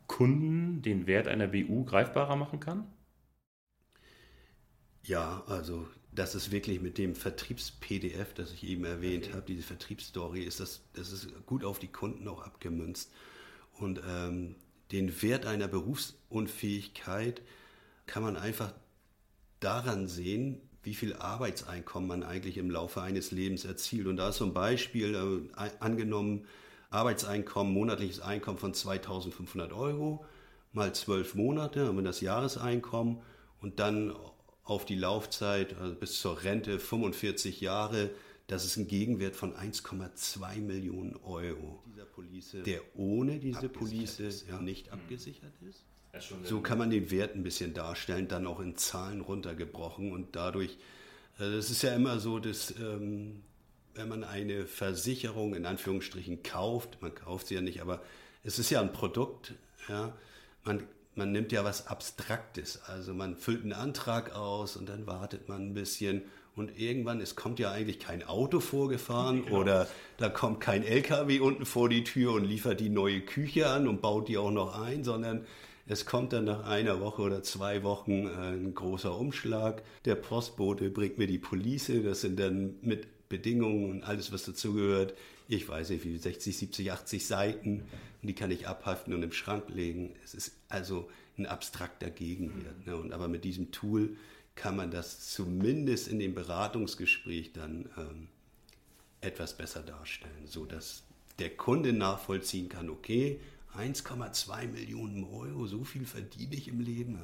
Kunden den Wert einer B U greifbarer machen kann? Ja, also das ist wirklich mit dem Vertriebs-P D F, das ich eben erwähnt okay. habe, diese Vertriebsstory, ist das, das ist gut auf die Kunden auch abgemünzt. Und ähm, den Wert einer Berufsunfähigkeit kann man einfach daran sehen, wie viel Arbeitseinkommen man eigentlich im Laufe eines Lebens erzielt. Und da ist so ein Beispiel, äh, angenommen, Arbeitseinkommen, monatliches Einkommen von zweitausendfünfhundert Euro, mal zwölf Monate, haben wir das Jahreseinkommen, und dann auf die Laufzeit, also bis zur Rente, fünfundvierzig Jahre, das ist ein Gegenwert von eins Komma zwei Millionen Euro. Dieser Police, der ohne diese Police ist, ja, nicht abgesichert ist. So kann man den Wert ein bisschen darstellen, dann auch in Zahlen runtergebrochen, und dadurch, das ist ja immer so, dass ähm, wenn man eine Versicherung in Anführungsstrichen kauft, man kauft sie ja nicht, aber es ist ja ein Produkt, ja, man, man nimmt ja was Abstraktes. Also man füllt einen Antrag aus und dann wartet man ein bisschen. Und irgendwann, es kommt ja eigentlich kein Auto vorgefahren genau. oder da kommt kein L K W unten vor die Tür und liefert die neue Küche an und baut die auch noch ein, sondern es kommt dann nach einer Woche oder zwei Wochen ein großer Umschlag. Der Postbote bringt mir die Police, das sind dann mit Bedingungen und alles, was dazugehört. Ich weiß nicht, wie sechzig, siebzig, achtzig Seiten und die kann ich abheften und im Schrank legen. Es ist also ein abstrakter Gegenwert. Ne? Und aber mit diesem Tool kann man das zumindest in dem Beratungsgespräch dann ähm, etwas besser darstellen, sodass der Kunde nachvollziehen kann, okay, eins Komma zwei Millionen Euro, so viel verdiene ich im Leben.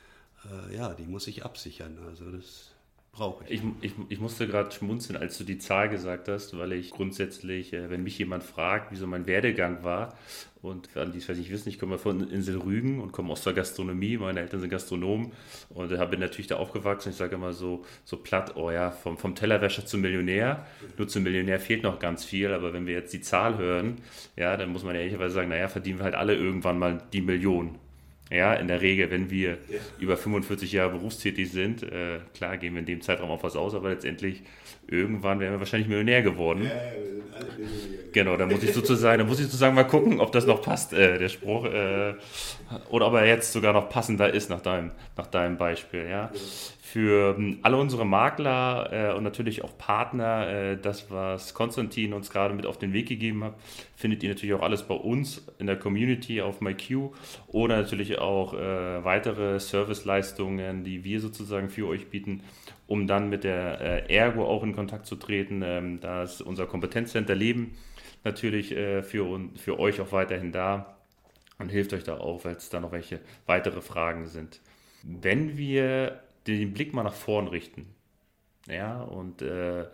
Äh, ja, die muss ich absichern, also das brauche ich. Ich, ich, ich musste gerade schmunzeln, als du die Zahl gesagt hast, weil ich grundsätzlich, äh, wenn mich jemand fragt, wie so mein Werdegang war, und für alle, die es vielleicht nicht wissen, ich komme von Insel Rügen und komme aus der Gastronomie, meine Eltern sind Gastronomen und äh, bin natürlich da aufgewachsen. Ich sage immer so, so platt, oh ja, vom, vom Tellerwäscher zum Millionär. Nur zum Millionär fehlt noch ganz viel, aber wenn wir jetzt die Zahl hören, ja, dann muss man ehrlicherweise sagen, naja, verdienen wir halt alle irgendwann mal die Million. Ja, in der Regel, wenn wir ja. über fünfundvierzig Jahre berufstätig sind, äh, klar gehen wir in dem Zeitraum auf was aus, aber letztendlich irgendwann wären wir wahrscheinlich Millionär geworden. Ja, wir sind alle Millionär. Genau, da muss ich sozusagen, da muss ich sozusagen mal gucken, ob das noch passt, äh, der Spruch, äh, oder ob er jetzt sogar noch passender ist nach deinem, nach deinem Beispiel. Ja. Ja. Für alle unsere Makler äh, und natürlich auch Partner, äh, das, was Konstantin uns gerade mit auf den Weg gegeben hat, findet ihr natürlich auch alles bei uns in der Community auf MyQ oder natürlich auch äh, weitere Serviceleistungen, die wir sozusagen für euch bieten, um dann mit der äh, Ergo auch in Kontakt zu treten. Ähm, da ist unser Kompetenzcenter Leben natürlich äh, für, für euch auch weiterhin da und hilft euch da auch, weil es da noch welche weitere Fragen sind. Wenn wir den Blick mal nach vorn richten, ja, und äh,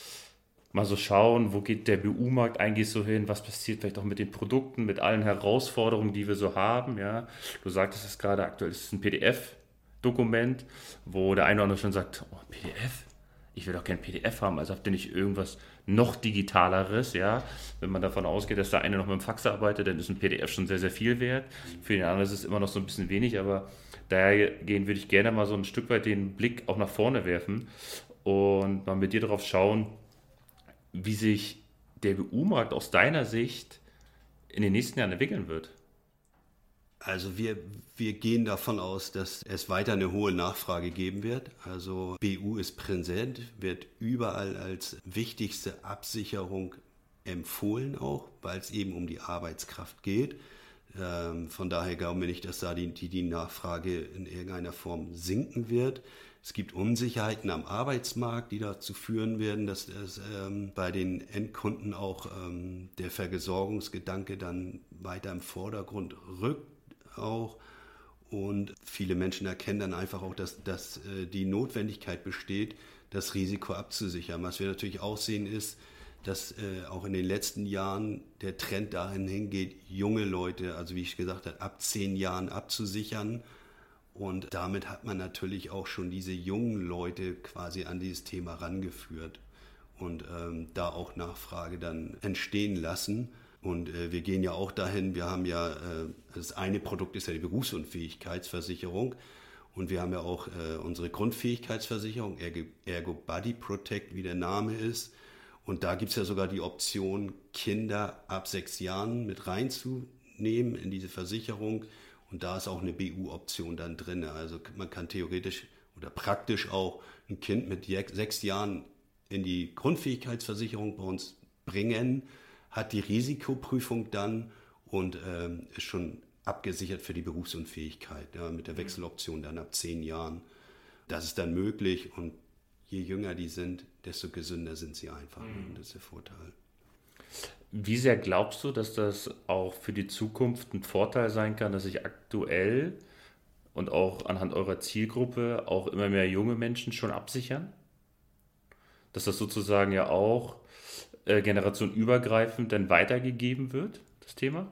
mal so schauen, wo geht der B U-Markt eigentlich so hin, was passiert vielleicht auch mit den Produkten, mit allen Herausforderungen, die wir so haben, ja. Du sagtest es gerade, aktuell ist es ein P D F-Dokument, wo der eine oder andere schon sagt, oh, P D F? Ich will doch kein P D F haben, also habt ihr nicht irgendwas noch Digitaleres, ja. Wenn man davon ausgeht, dass der eine noch mit dem Fax arbeitet, dann ist ein P D F schon sehr, sehr viel wert. Für den anderen ist es immer noch so ein bisschen wenig, aber dahergehend würde ich gerne mal so ein Stück weit den Blick auch nach vorne werfen und mal mit dir darauf schauen, wie sich der B U-Markt aus deiner Sicht in den nächsten Jahren entwickeln wird. Also wir, wir gehen davon aus, dass es weiter eine hohe Nachfrage geben wird. Also B U ist präsent, wird überall als wichtigste Absicherung empfohlen auch, weil es eben um die Arbeitskraft geht. Ähm, von daher glauben wir nicht, dass da die, die, die Nachfrage in irgendeiner Form sinken wird. Es gibt Unsicherheiten am Arbeitsmarkt, die dazu führen werden, dass es ähm, bei den Endkunden auch ähm, der Versorgungsgedanke dann weiter im Vordergrund rückt auch. Und viele Menschen erkennen dann einfach auch, dass, dass äh, die Notwendigkeit besteht, das Risiko abzusichern. Was wir natürlich auch sehen ist, dass äh, auch in den letzten Jahren der Trend dahin hingeht, junge Leute, also wie ich gesagt habe, ab zehn Jahren abzusichern. Und damit hat man natürlich auch schon diese jungen Leute quasi an dieses Thema rangeführt und ähm, da auch Nachfrage dann entstehen lassen. Und äh, wir gehen ja auch dahin, wir haben ja, äh, das eine Produkt ist ja die Berufsunfähigkeitsversicherung und wir haben ja auch äh, unsere Grundfähigkeitsversicherung, Ergo, Ergo Body Protect, wie der Name ist. Und da gibt es ja sogar die Option, Kinder ab sechs Jahren mit reinzunehmen in diese Versicherung. Und da ist auch eine B U-Option dann drin. Also man kann theoretisch oder praktisch auch ein Kind mit sechs Jahren in die Grundfähigkeitsversicherung bei uns bringen, hat die Risikoprüfung dann und ähm, ist schon abgesichert für die Berufsunfähigkeit, ja, mit der Wechseloption dann ab zehn Jahren. Das ist dann möglich und je jünger die sind, desto gesünder sind sie einfach. Mhm. Das ist der Vorteil. Wie sehr glaubst du, dass das auch für die Zukunft ein Vorteil sein kann, dass sich aktuell und auch anhand eurer Zielgruppe auch immer mehr junge Menschen schon absichern? Dass das sozusagen ja auch äh, generationenübergreifend dann weitergegeben wird, das Thema?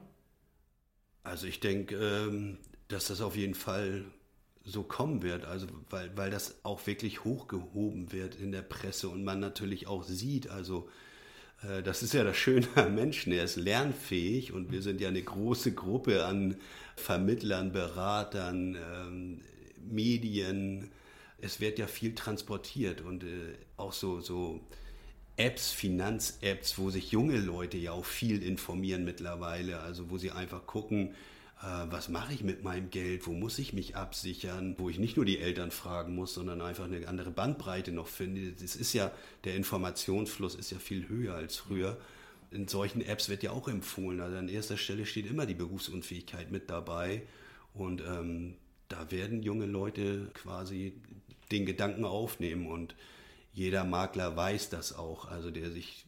Also ich denke, ähm, dass das auf jeden Fall so kommen wird, also weil, weil das auch wirklich hochgehoben wird in der Presse und man natürlich auch sieht, also Äh, das ist ja das Schöne am Menschen, er ist lernfähig und wir sind ja eine große Gruppe an Vermittlern, Beratern, ähm, Medien. Es wird ja viel transportiert und äh, auch so, so Apps, Finanz-Apps, wo sich junge Leute ja auch viel informieren mittlerweile, also wo sie einfach gucken, äh, was mache ich mit meinem Geld, wo muss ich mich absichern, wo ich nicht nur die Eltern fragen muss, sondern einfach eine andere Bandbreite noch finde. Das ist ja, der Informationsfluss ist ja viel höher als früher. In solchen Apps wird ja auch empfohlen, also an erster Stelle steht immer die Berufsunfähigkeit mit dabei und ähm, da werden junge Leute quasi den Gedanken aufnehmen und jeder Makler weiß das auch, also der sich,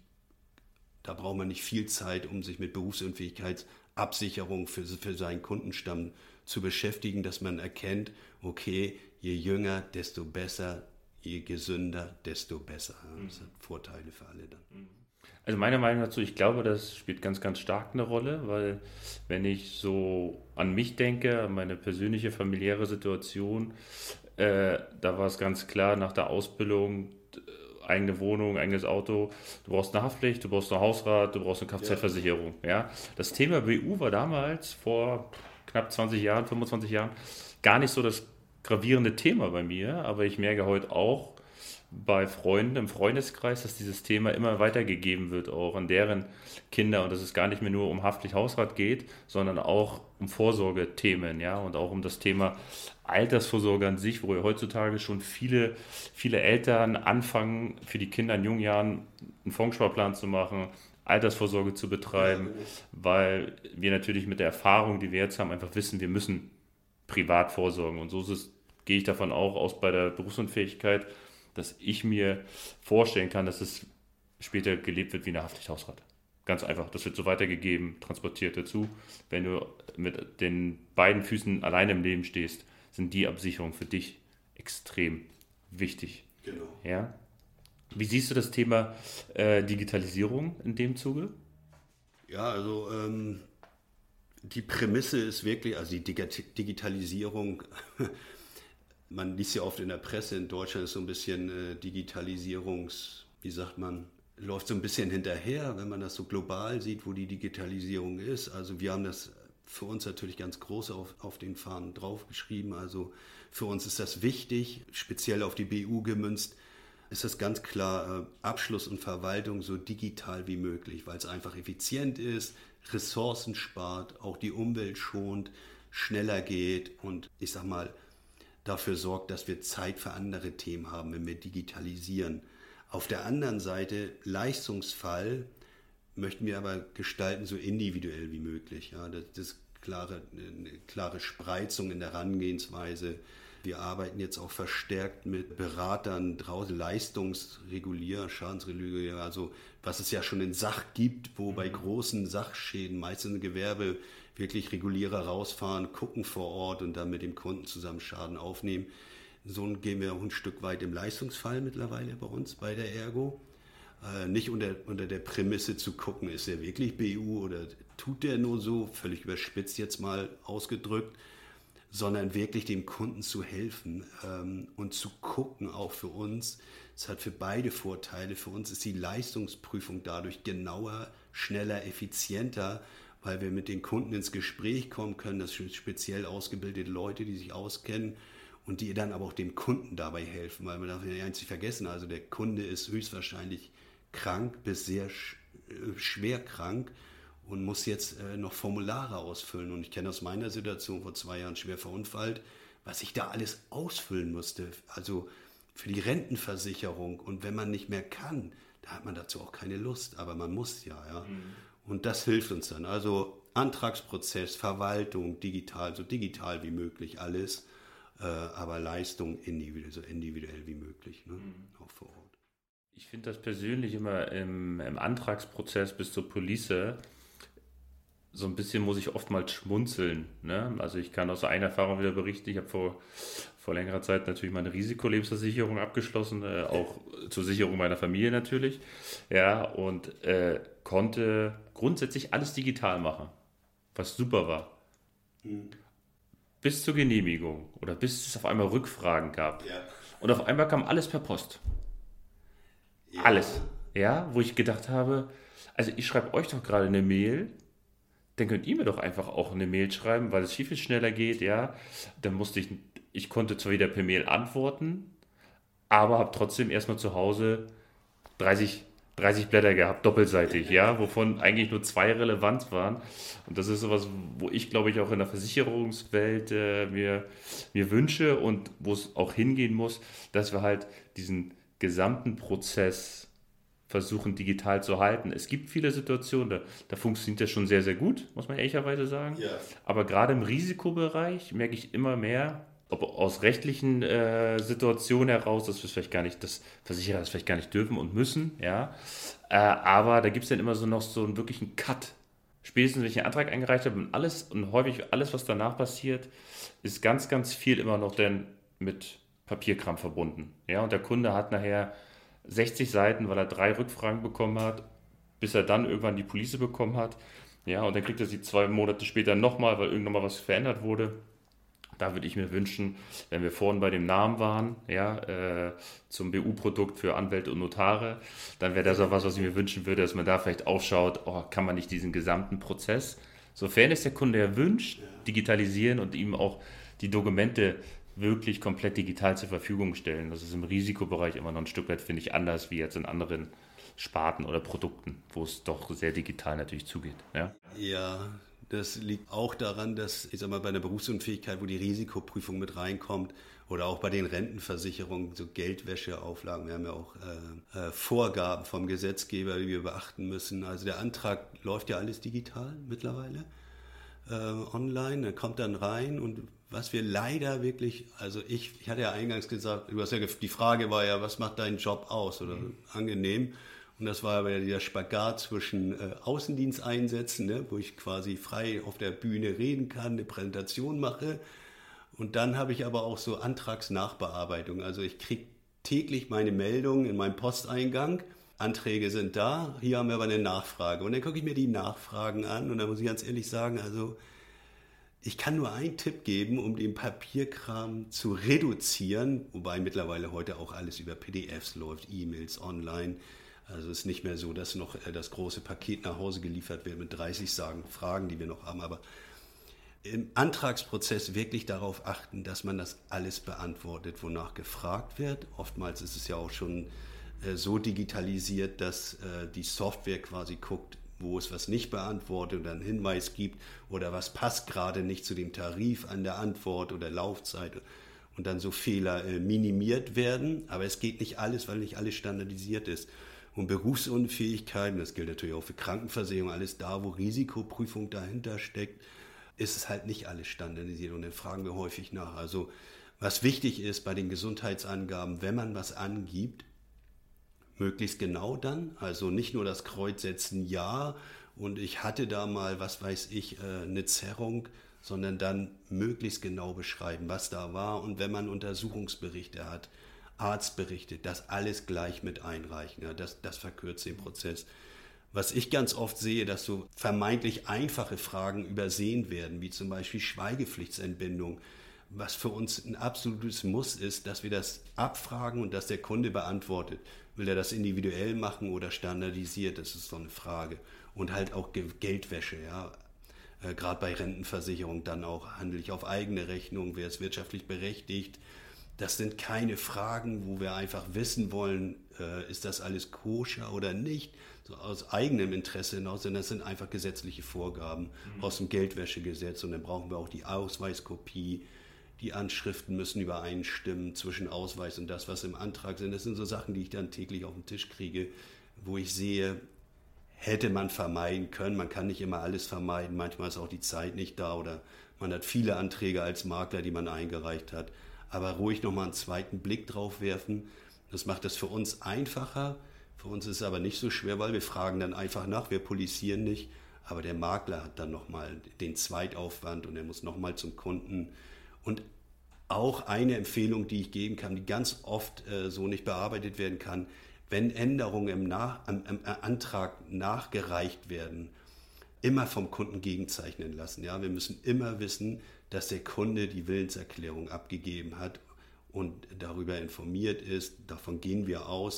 da braucht man nicht viel Zeit, um sich mit Berufsunfähigkeitsabsicherung für, für seinen Kundenstamm zu beschäftigen, dass man erkennt, okay, je jünger, desto besser, je gesünder, desto besser. Das hat Vorteile für alle dann. Also meiner Meinung dazu, ich glaube, das spielt ganz, ganz stark eine Rolle, weil wenn ich so an mich denke, an meine persönliche familiäre Situation, äh, da war es ganz klar nach der Ausbildung, eigene Wohnung, eigenes Auto, du brauchst eine Haftpflicht, du brauchst ein Hausrat, du brauchst eine Kfz-Versicherung. Ja. Das Thema B U war damals, vor knapp zwanzig Jahren, fünfundzwanzig Jahren, gar nicht so das gravierende Thema bei mir, aber ich merke heute auch bei Freunden im Freundeskreis, dass dieses Thema immer weitergegeben wird, auch an deren Kinder und dass es gar nicht mehr nur um Haftpflicht, Hausrat geht, sondern auch um Vorsorgethemen, ja, und auch um das Thema Altersvorsorge an sich, wo ja heutzutage schon viele, viele Eltern anfangen, für die Kinder in jungen Jahren einen Fondssparplan zu machen, Altersvorsorge zu betreiben, ja, weil wir natürlich mit der Erfahrung, die wir jetzt haben, einfach wissen, wir müssen privat vorsorgen. Und so ist es, gehe ich davon auch aus bei der Berufsunfähigkeit, dass ich mir vorstellen kann, dass es später gelebt wird wie eine Haftpflicht, Hausrat. Ganz einfach, das wird so weitergegeben, transportiert dazu. Wenn du mit den beiden Füßen alleine im Leben stehst, sind die Absicherungen für dich extrem wichtig. Genau. Ja? Wie siehst du das Thema äh, Digitalisierung in dem Zuge? Ja, also ähm, die Prämisse ist wirklich, also die Digitalisierung, man liest ja oft in der Presse, in Deutschland ist so ein bisschen äh, Digitalisierungs, wie sagt man, läuft so ein bisschen hinterher, wenn man das so global sieht, wo die Digitalisierung ist. Also wir haben das für uns natürlich ganz groß auf, auf den Fahnen draufgeschrieben. Also für uns ist das wichtig, speziell auf die B U gemünzt, ist das ganz klar, äh, Abschluss und Verwaltung so digital wie möglich, weil es einfach effizient ist, Ressourcen spart, auch die Umwelt schont, schneller geht und ich sag mal, dafür sorgt, dass wir Zeit für andere Themen haben, wenn wir digitalisieren. Auf der anderen Seite, Leistungsfall möchten wir aber gestalten so individuell wie möglich. Ja, das ist klare, eine klare Spreizung in der Herangehensweise. Wir arbeiten jetzt auch verstärkt mit Beratern draußen, Leistungsregulierer, Schadensregulierer, also was es ja schon in Sach gibt, wo bei großen Sachschäden meistens im Gewerbe wirklich Regulierer rausfahren, gucken vor Ort und dann mit dem Kunden zusammen Schaden aufnehmen. So gehen wir auch ein Stück weit im Leistungsfall mittlerweile bei uns, bei der Ergo. Äh, nicht unter, unter der Prämisse zu gucken, ist er wirklich B U oder tut der nur so, völlig überspitzt jetzt mal ausgedrückt, sondern wirklich dem Kunden zu helfen ähm, und zu gucken, auch für uns. Es hat für beide Vorteile. Für uns ist die Leistungsprüfung dadurch genauer, schneller, effizienter, weil wir mit den Kunden ins Gespräch kommen können. Das sind speziell ausgebildete Leute, die sich auskennen und die dann aber auch dem Kunden dabei helfen, weil man darf ja eins nicht vergessen, also der Kunde ist höchstwahrscheinlich krank bis sehr sch- schwer krank und muss jetzt äh, noch Formulare ausfüllen. Und ich kenne aus meiner Situation vor zwei Jahren schwer verunfallt, was ich da alles ausfüllen musste. Also für die Rentenversicherung. Und wenn man nicht mehr kann, da hat man dazu auch keine Lust. Aber man muss ja, ja. Mhm. Und das hilft uns dann. Also Antragsprozess, Verwaltung, digital, so digital wie möglich alles. Äh, aber Leistung individuell, so individuell wie möglich, ne? Mhm. Auch vor Ort. Ich finde das persönlich immer im, im Antragsprozess bis zur Police so ein bisschen, muss ich oftmals schmunzeln. Ne? Also ich kann aus eigener Erfahrung wieder berichten, ich habe vor, vor längerer Zeit natürlich meine Risikolebensversicherung abgeschlossen, äh, auch zur Sicherung meiner Familie natürlich. Ja, und äh, konnte grundsätzlich alles digital machen, was super war. Mhm. Bis zur Genehmigung oder bis es auf einmal Rückfragen gab. Ja. Und auf einmal kam alles per Post. Ja, alles. ja, wo ich gedacht habe, also ich schreibe euch doch gerade eine Mail, dann könnt ihr mir doch einfach auch eine Mail schreiben, weil es viel, viel schneller geht, ja. Dann musste ich, ich konnte zwar wieder per Mail antworten, aber habe trotzdem erstmal zu Hause dreißig, dreißig Blätter gehabt, doppelseitig, ja, wovon eigentlich nur zwei relevant waren. Und das ist sowas, wo ich, glaube ich, auch in der Versicherungswelt äh, mir, mir wünsche und wo es auch hingehen muss, dass wir halt diesen gesamten Prozess versuchen digital zu halten. Es gibt viele Situationen, da, da funktioniert das schon sehr, sehr gut, muss man ehrlicherweise sagen. Ja. Aber gerade im Risikobereich merke ich immer mehr, ob aus rechtlichen äh, Situationen heraus, dass wir es vielleicht gar nicht, dass Versicherer das vielleicht gar nicht dürfen und müssen, ja. Äh, aber da gibt es dann immer so noch so einen wirklichen Cut. Spätestens, wenn ich einen Antrag eingereicht habe und alles und häufig alles, was danach passiert, ist ganz, ganz viel immer noch dann mit Papierkram verbunden. Ja, und der Kunde hat nachher sechzig Seiten, weil er drei Rückfragen bekommen hat, bis er dann irgendwann die Police bekommen hat. Ja, und dann kriegt er sie zwei Monate später nochmal, weil irgendwann mal was verändert wurde. Da würde ich mir wünschen, wenn wir vorhin bei dem Namen waren, ja, äh, zum B U-Produkt für Anwälte und Notare, dann wäre das auch was, was ich mir wünschen würde, dass man da vielleicht aufschaut, oh, kann man nicht diesen gesamten Prozess, sofern es der Kunde ja wünscht, digitalisieren und ihm auch die Dokumente wirklich komplett digital zur Verfügung stellen. Das ist im Risikobereich immer noch ein Stück weit, finde ich, anders wie jetzt in anderen Sparten oder Produkten, wo es doch sehr digital natürlich zugeht. Ja, Ja, das liegt auch daran, dass, ich sag mal, bei einer Berufsunfähigkeit, wo die Risikoprüfung mit reinkommt, oder auch bei den Rentenversicherungen, so Geldwäscheauflagen, wir haben ja auch äh, äh, Vorgaben vom Gesetzgeber, die wir beachten müssen. Also der Antrag läuft ja alles digital mittlerweile, äh, online, der kommt dann rein und was wir leider wirklich, also ich, ich hatte ja eingangs gesagt, du hast ja, die Frage war ja, was macht deinen Job aus oder mhm. angenehm? Und das war aber ja der Spagat zwischen äh, Außendiensteinsätzen, ne, wo ich quasi frei auf der Bühne reden kann, eine Präsentation mache. Und dann habe ich aber auch so Antragsnachbearbeitung. Also ich kriege täglich meine Meldungen in meinem Posteingang. Anträge sind da, hier haben wir aber eine Nachfrage. Und dann gucke ich mir die Nachfragen an und da muss ich ganz ehrlich sagen, also ich kann nur einen Tipp geben, um den Papierkram zu reduzieren, wobei mittlerweile heute auch alles über P D Fs läuft, E-Mails, online. Also es ist nicht mehr so, dass noch das große Paket nach Hause geliefert wird mit dreißig Fragen, die wir noch haben. Aber im Antragsprozess wirklich darauf achten, dass man das alles beantwortet, wonach gefragt wird. Oftmals ist es ja auch schon äh, so digitalisiert, dass äh, die Software quasi guckt, wo es was nicht beantwortet oder einen Hinweis gibt oder was passt gerade nicht zu dem Tarif an der Antwort oder Laufzeit und dann so Fehler äh, minimiert werden. Aber es geht nicht alles, weil nicht alles standardisiert ist. Und Berufsunfähigkeiten, das gilt natürlich auch für Krankenversicherung, alles da, wo Risikoprüfung dahinter steckt, ist es halt nicht alles standardisiert und dann fragen wir häufig nach. Also was wichtig ist bei den Gesundheitsangaben, wenn man was angibt, möglichst genau dann, also nicht nur das Kreuz setzen, ja, und ich hatte da mal, was weiß ich, eine Zerrung, sondern dann möglichst genau beschreiben, was da war und wenn man Untersuchungsberichte hat, Arztberichte, das alles gleich mit einreichen, ja, das, das verkürzt den Prozess. Was ich ganz oft sehe, dass so vermeintlich einfache Fragen übersehen werden, wie zum Beispiel Schweigepflichtsentbindung, was für uns ein absolutes Muss ist, dass wir das abfragen und dass der Kunde beantwortet. Will er das individuell machen oder standardisiert? Das ist so eine Frage. Und halt auch Geldwäsche, ja. Äh, gerade bei Rentenversicherung dann auch, handle ich auf eigene Rechnung, wer ist wirtschaftlich berechtigt? Das sind keine Fragen, wo wir einfach wissen wollen, äh, ist das alles koscher oder nicht, so aus eigenem Interesse hinaus, sondern das sind einfach gesetzliche Vorgaben mhm. aus dem Geldwäschegesetz und dann brauchen wir auch die Ausweiskopie, die Anschriften müssen übereinstimmen zwischen Ausweis und das, was im Antrag sind. Das sind so Sachen, die ich dann täglich auf den Tisch kriege, wo ich sehe, hätte man vermeiden können. Man kann nicht immer alles vermeiden, manchmal ist auch die Zeit nicht da oder man hat viele Anträge als Makler, die man eingereicht hat. Aber ruhig nochmal einen zweiten Blick drauf werfen. Das macht es für uns einfacher. Für uns ist es aber nicht so schwer, weil wir fragen dann einfach nach, wir polisieren nicht. Aber der Makler hat dann nochmal den Zweitaufwand und er muss nochmal zum Kunden. Und auch eine Empfehlung, die ich geben kann, die ganz oft äh, so nicht bearbeitet werden kann, wenn Änderungen im, Nach-, im, im Antrag nachgereicht werden, immer vom Kunden gegenzeichnen lassen. Ja? Wir müssen immer wissen, dass der Kunde die Willenserklärung abgegeben hat und darüber informiert ist. Davon gehen wir aus.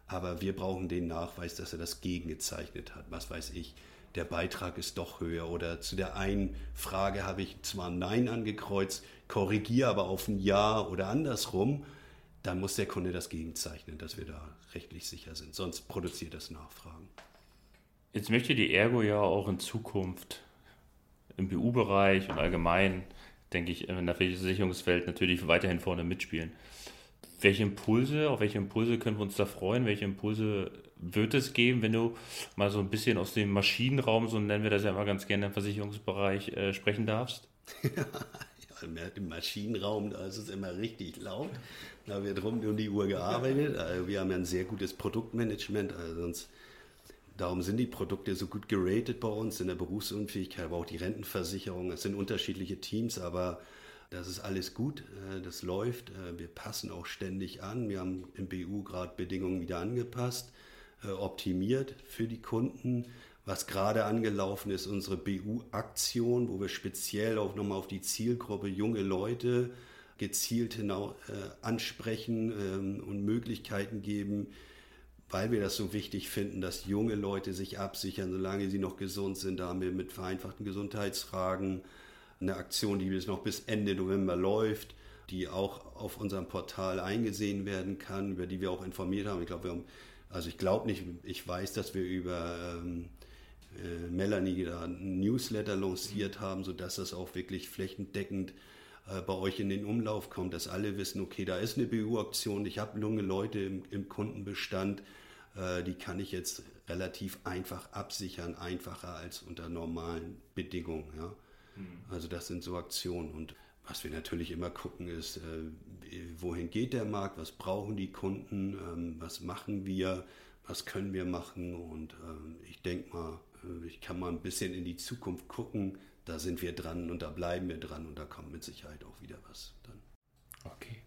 aber wir brauchen den Nachweis, dass er das gegengezeichnet hat. Was weiß ich, der Beitrag ist doch höher oder zu der einen Frage habe ich zwar ein Nein angekreuzt, korrigiere aber auf ein Ja oder andersrum, dann muss der Kunde das gegenzeichnen, dass wir da rechtlich sicher sind. Sonst produziert das Nachfragen. Jetzt möchte die Ergo ja auch in Zukunft im B U-Bereich und allgemein, denke ich, in der Versicherungswelt natürlich weiterhin vorne mitspielen. Welche Impulse, auf welche Impulse können wir uns da freuen? Welche Impulse wird es geben, wenn du mal so ein bisschen aus dem Maschinenraum, so nennen wir das ja immer ganz gerne im Versicherungsbereich, äh, sprechen darfst? Ja, im Maschinenraum, da ist es immer richtig laut. Da wird rund um die Uhr gearbeitet. Also wir haben ja ein sehr gutes Produktmanagement, also sonst, darum sind die Produkte so gut geratet bei uns in der Berufsunfähigkeit, aber auch die Rentenversicherung. Es sind unterschiedliche Teams, aber das ist alles gut, das läuft. Wir passen auch ständig an. Wir haben im B U gerade Bedingungen wieder angepasst, optimiert für die Kunden. Was gerade angelaufen ist, unsere B U-Aktion, wo wir speziell auch nochmal auf die Zielgruppe junge Leute gezielt hinaus, äh, ansprechen ähm, und Möglichkeiten geben, weil wir das so wichtig finden, dass junge Leute sich absichern, solange sie noch gesund sind. Da haben wir mit vereinfachten Gesundheitsfragen eine Aktion, die bis noch bis Ende November läuft, die auch auf unserem Portal eingesehen werden kann, über die wir auch informiert haben. Ich glaube, wir haben, also ich glaube nicht, ich weiß, dass wir über ähm, äh, Melanie da einen Newsletter lanciert haben, sodass das auch wirklich flächendeckend äh, bei euch in den Umlauf kommt, dass alle wissen, okay, da ist eine B U-Aktion, ich habe junge Leute im, im Kundenbestand, äh, die kann ich jetzt relativ einfach absichern, einfacher als unter normalen Bedingungen. Ja? Mhm. Also das sind so Aktionen. Und was wir natürlich immer gucken ist, äh, wohin geht der Markt, was brauchen die Kunden, ähm, was machen wir, was können wir machen. Und ähm, ich denke mal, äh, ich kann mal ein bisschen in die Zukunft gucken, da sind wir dran und da bleiben wir dran und da kommt mit Sicherheit auch wieder was dann. Okay.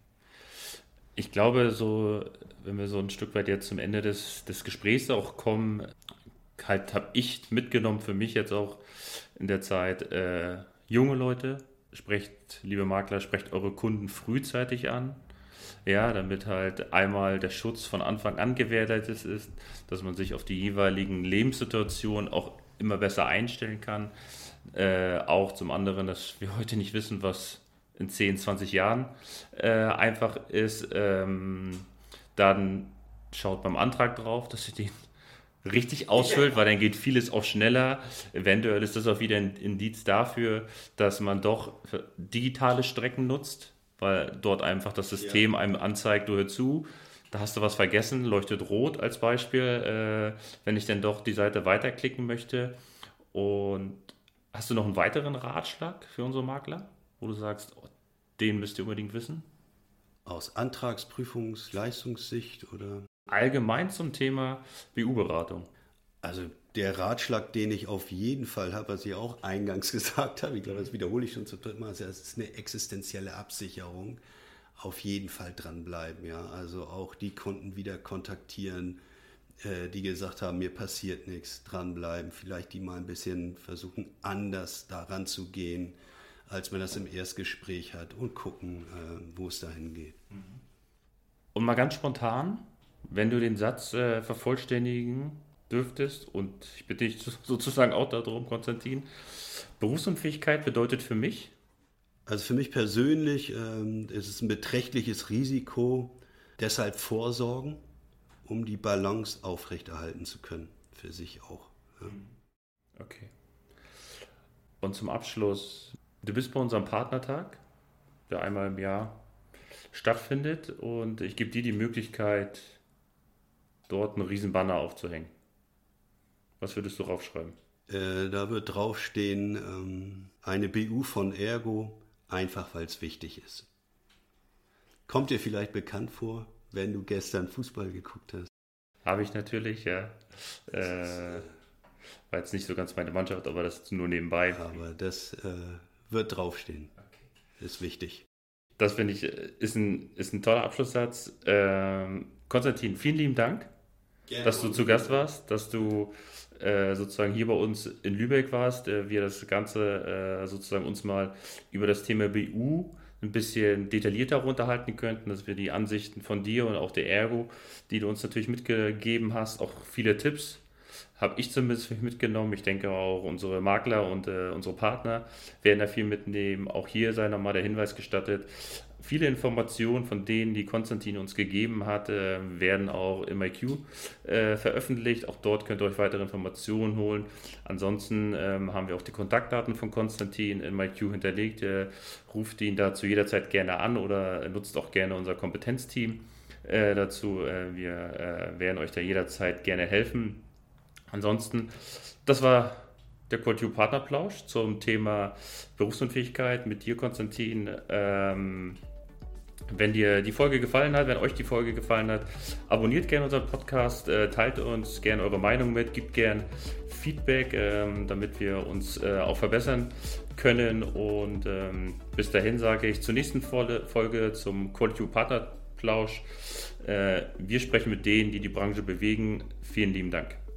Ich glaube, so, wenn wir so ein Stück weit jetzt zum Ende des, des Gesprächs auch kommen, halt habe ich mitgenommen für mich jetzt auch in der Zeit, äh, junge Leute, sprecht, liebe Makler, sprecht eure Kunden frühzeitig an, ja, damit halt einmal der Schutz von Anfang an gewährleistet ist, dass man sich auf die jeweiligen Lebenssituationen auch immer besser einstellen kann. Äh, auch zum anderen, dass wir heute nicht wissen, was in zehn, zwanzig Jahren äh, einfach ist. Ähm, dann schaut beim Antrag drauf, dass ihr den richtig ausfüllt, weil dann geht vieles auch schneller. Eventuell ist das auch wieder ein Indiz dafür, dass man doch digitale Strecken nutzt, weil dort einfach das System ja. einem anzeigt, du hör zu, da hast du was vergessen, leuchtet rot als Beispiel, äh, wenn ich dann doch die Seite weiterklicken möchte. Und hast du noch einen weiteren Ratschlag für unsere Makler, wo du sagst, oh, den müsst ihr unbedingt wissen? Aus Antragsprüfungsleistungssicht oder? Allgemein zum Thema B U-Beratung. Also der Ratschlag, den ich auf jeden Fall habe, was ich auch eingangs gesagt habe, ich glaube, das wiederhole ich schon zum dritten Mal, das ist eine existenzielle Absicherung. Auf jeden Fall dranbleiben, ja. Also auch die Kunden wieder kontaktieren, äh, die gesagt haben, mir passiert nichts, dranbleiben. Vielleicht die mal ein bisschen versuchen, anders daran zu gehen, als man das im Erstgespräch hat und gucken, äh, wo es dahin geht. Und mal ganz spontan, wenn du den Satz äh, vervollständigen dürftest, und ich bitte dich sozusagen auch darum, Konstantin, Berufsunfähigkeit bedeutet für mich? Also für mich persönlich ähm, ist es ein beträchtliches Risiko, deshalb vorsorgen, um die Balance aufrechterhalten zu können, für sich auch. Ja. Okay. Und zum Abschluss, du bist bei unserem Partnertag, der einmal im Jahr stattfindet, und ich gebe dir die Möglichkeit, dort einen riesen Banner aufzuhängen. Was würdest du draufschreiben? Äh, da wird draufstehen, ähm, eine B U von Ergo, einfach weil es wichtig ist. Kommt dir vielleicht bekannt vor, wenn du gestern Fußball geguckt hast? Habe ich natürlich, ja. Äh, war jetzt nicht so ganz meine Mannschaft, aber das ist nur nebenbei. Aber das äh, wird draufstehen. Okay. Ist wichtig. Das finde ich, ist ein, ist ein toller Abschlusssatz. Ähm, Konstantin, vielen lieben Dank, Gerne. dass du zu Gast warst, dass du äh, sozusagen hier bei uns in Lübeck warst, äh, wir das Ganze äh, sozusagen uns mal über das Thema B U ein bisschen detaillierter runterhalten könnten, dass wir die Ansichten von dir und auch der Ergo, die du uns natürlich mitgegeben hast, auch viele Tipps, habe ich zumindest mitgenommen. Ich denke auch unsere Makler und äh, unsere Partner werden da viel mitnehmen. Auch hier sei nochmal der Hinweis gestattet. Viele Informationen von denen, die Konstantin uns gegeben hat, äh, werden auch im I Q äh, veröffentlicht. Auch dort könnt ihr euch weitere Informationen holen. Ansonsten ähm, haben wir auch die Kontaktdaten von Konstantin im I Q hinterlegt. Äh, ruft ihn dazu jederzeit gerne an oder nutzt auch gerne unser Kompetenzteam äh, dazu. Äh, wir äh, werden euch da jederzeit gerne helfen. Ansonsten, das war der Quality Partnerplausch zum Thema Berufsunfähigkeit mit dir, Konstantin. Ähm, wenn dir die Folge gefallen hat, wenn euch die Folge gefallen hat, abonniert gerne unseren Podcast, äh, teilt uns gerne eure Meinung mit, gebt gerne Feedback, ähm, damit wir uns äh, auch verbessern können. Und ähm, bis dahin sage ich zur nächsten Folge zum Quality Partnerplausch. Äh, wir sprechen mit denen, die die Branche bewegen. Vielen lieben Dank.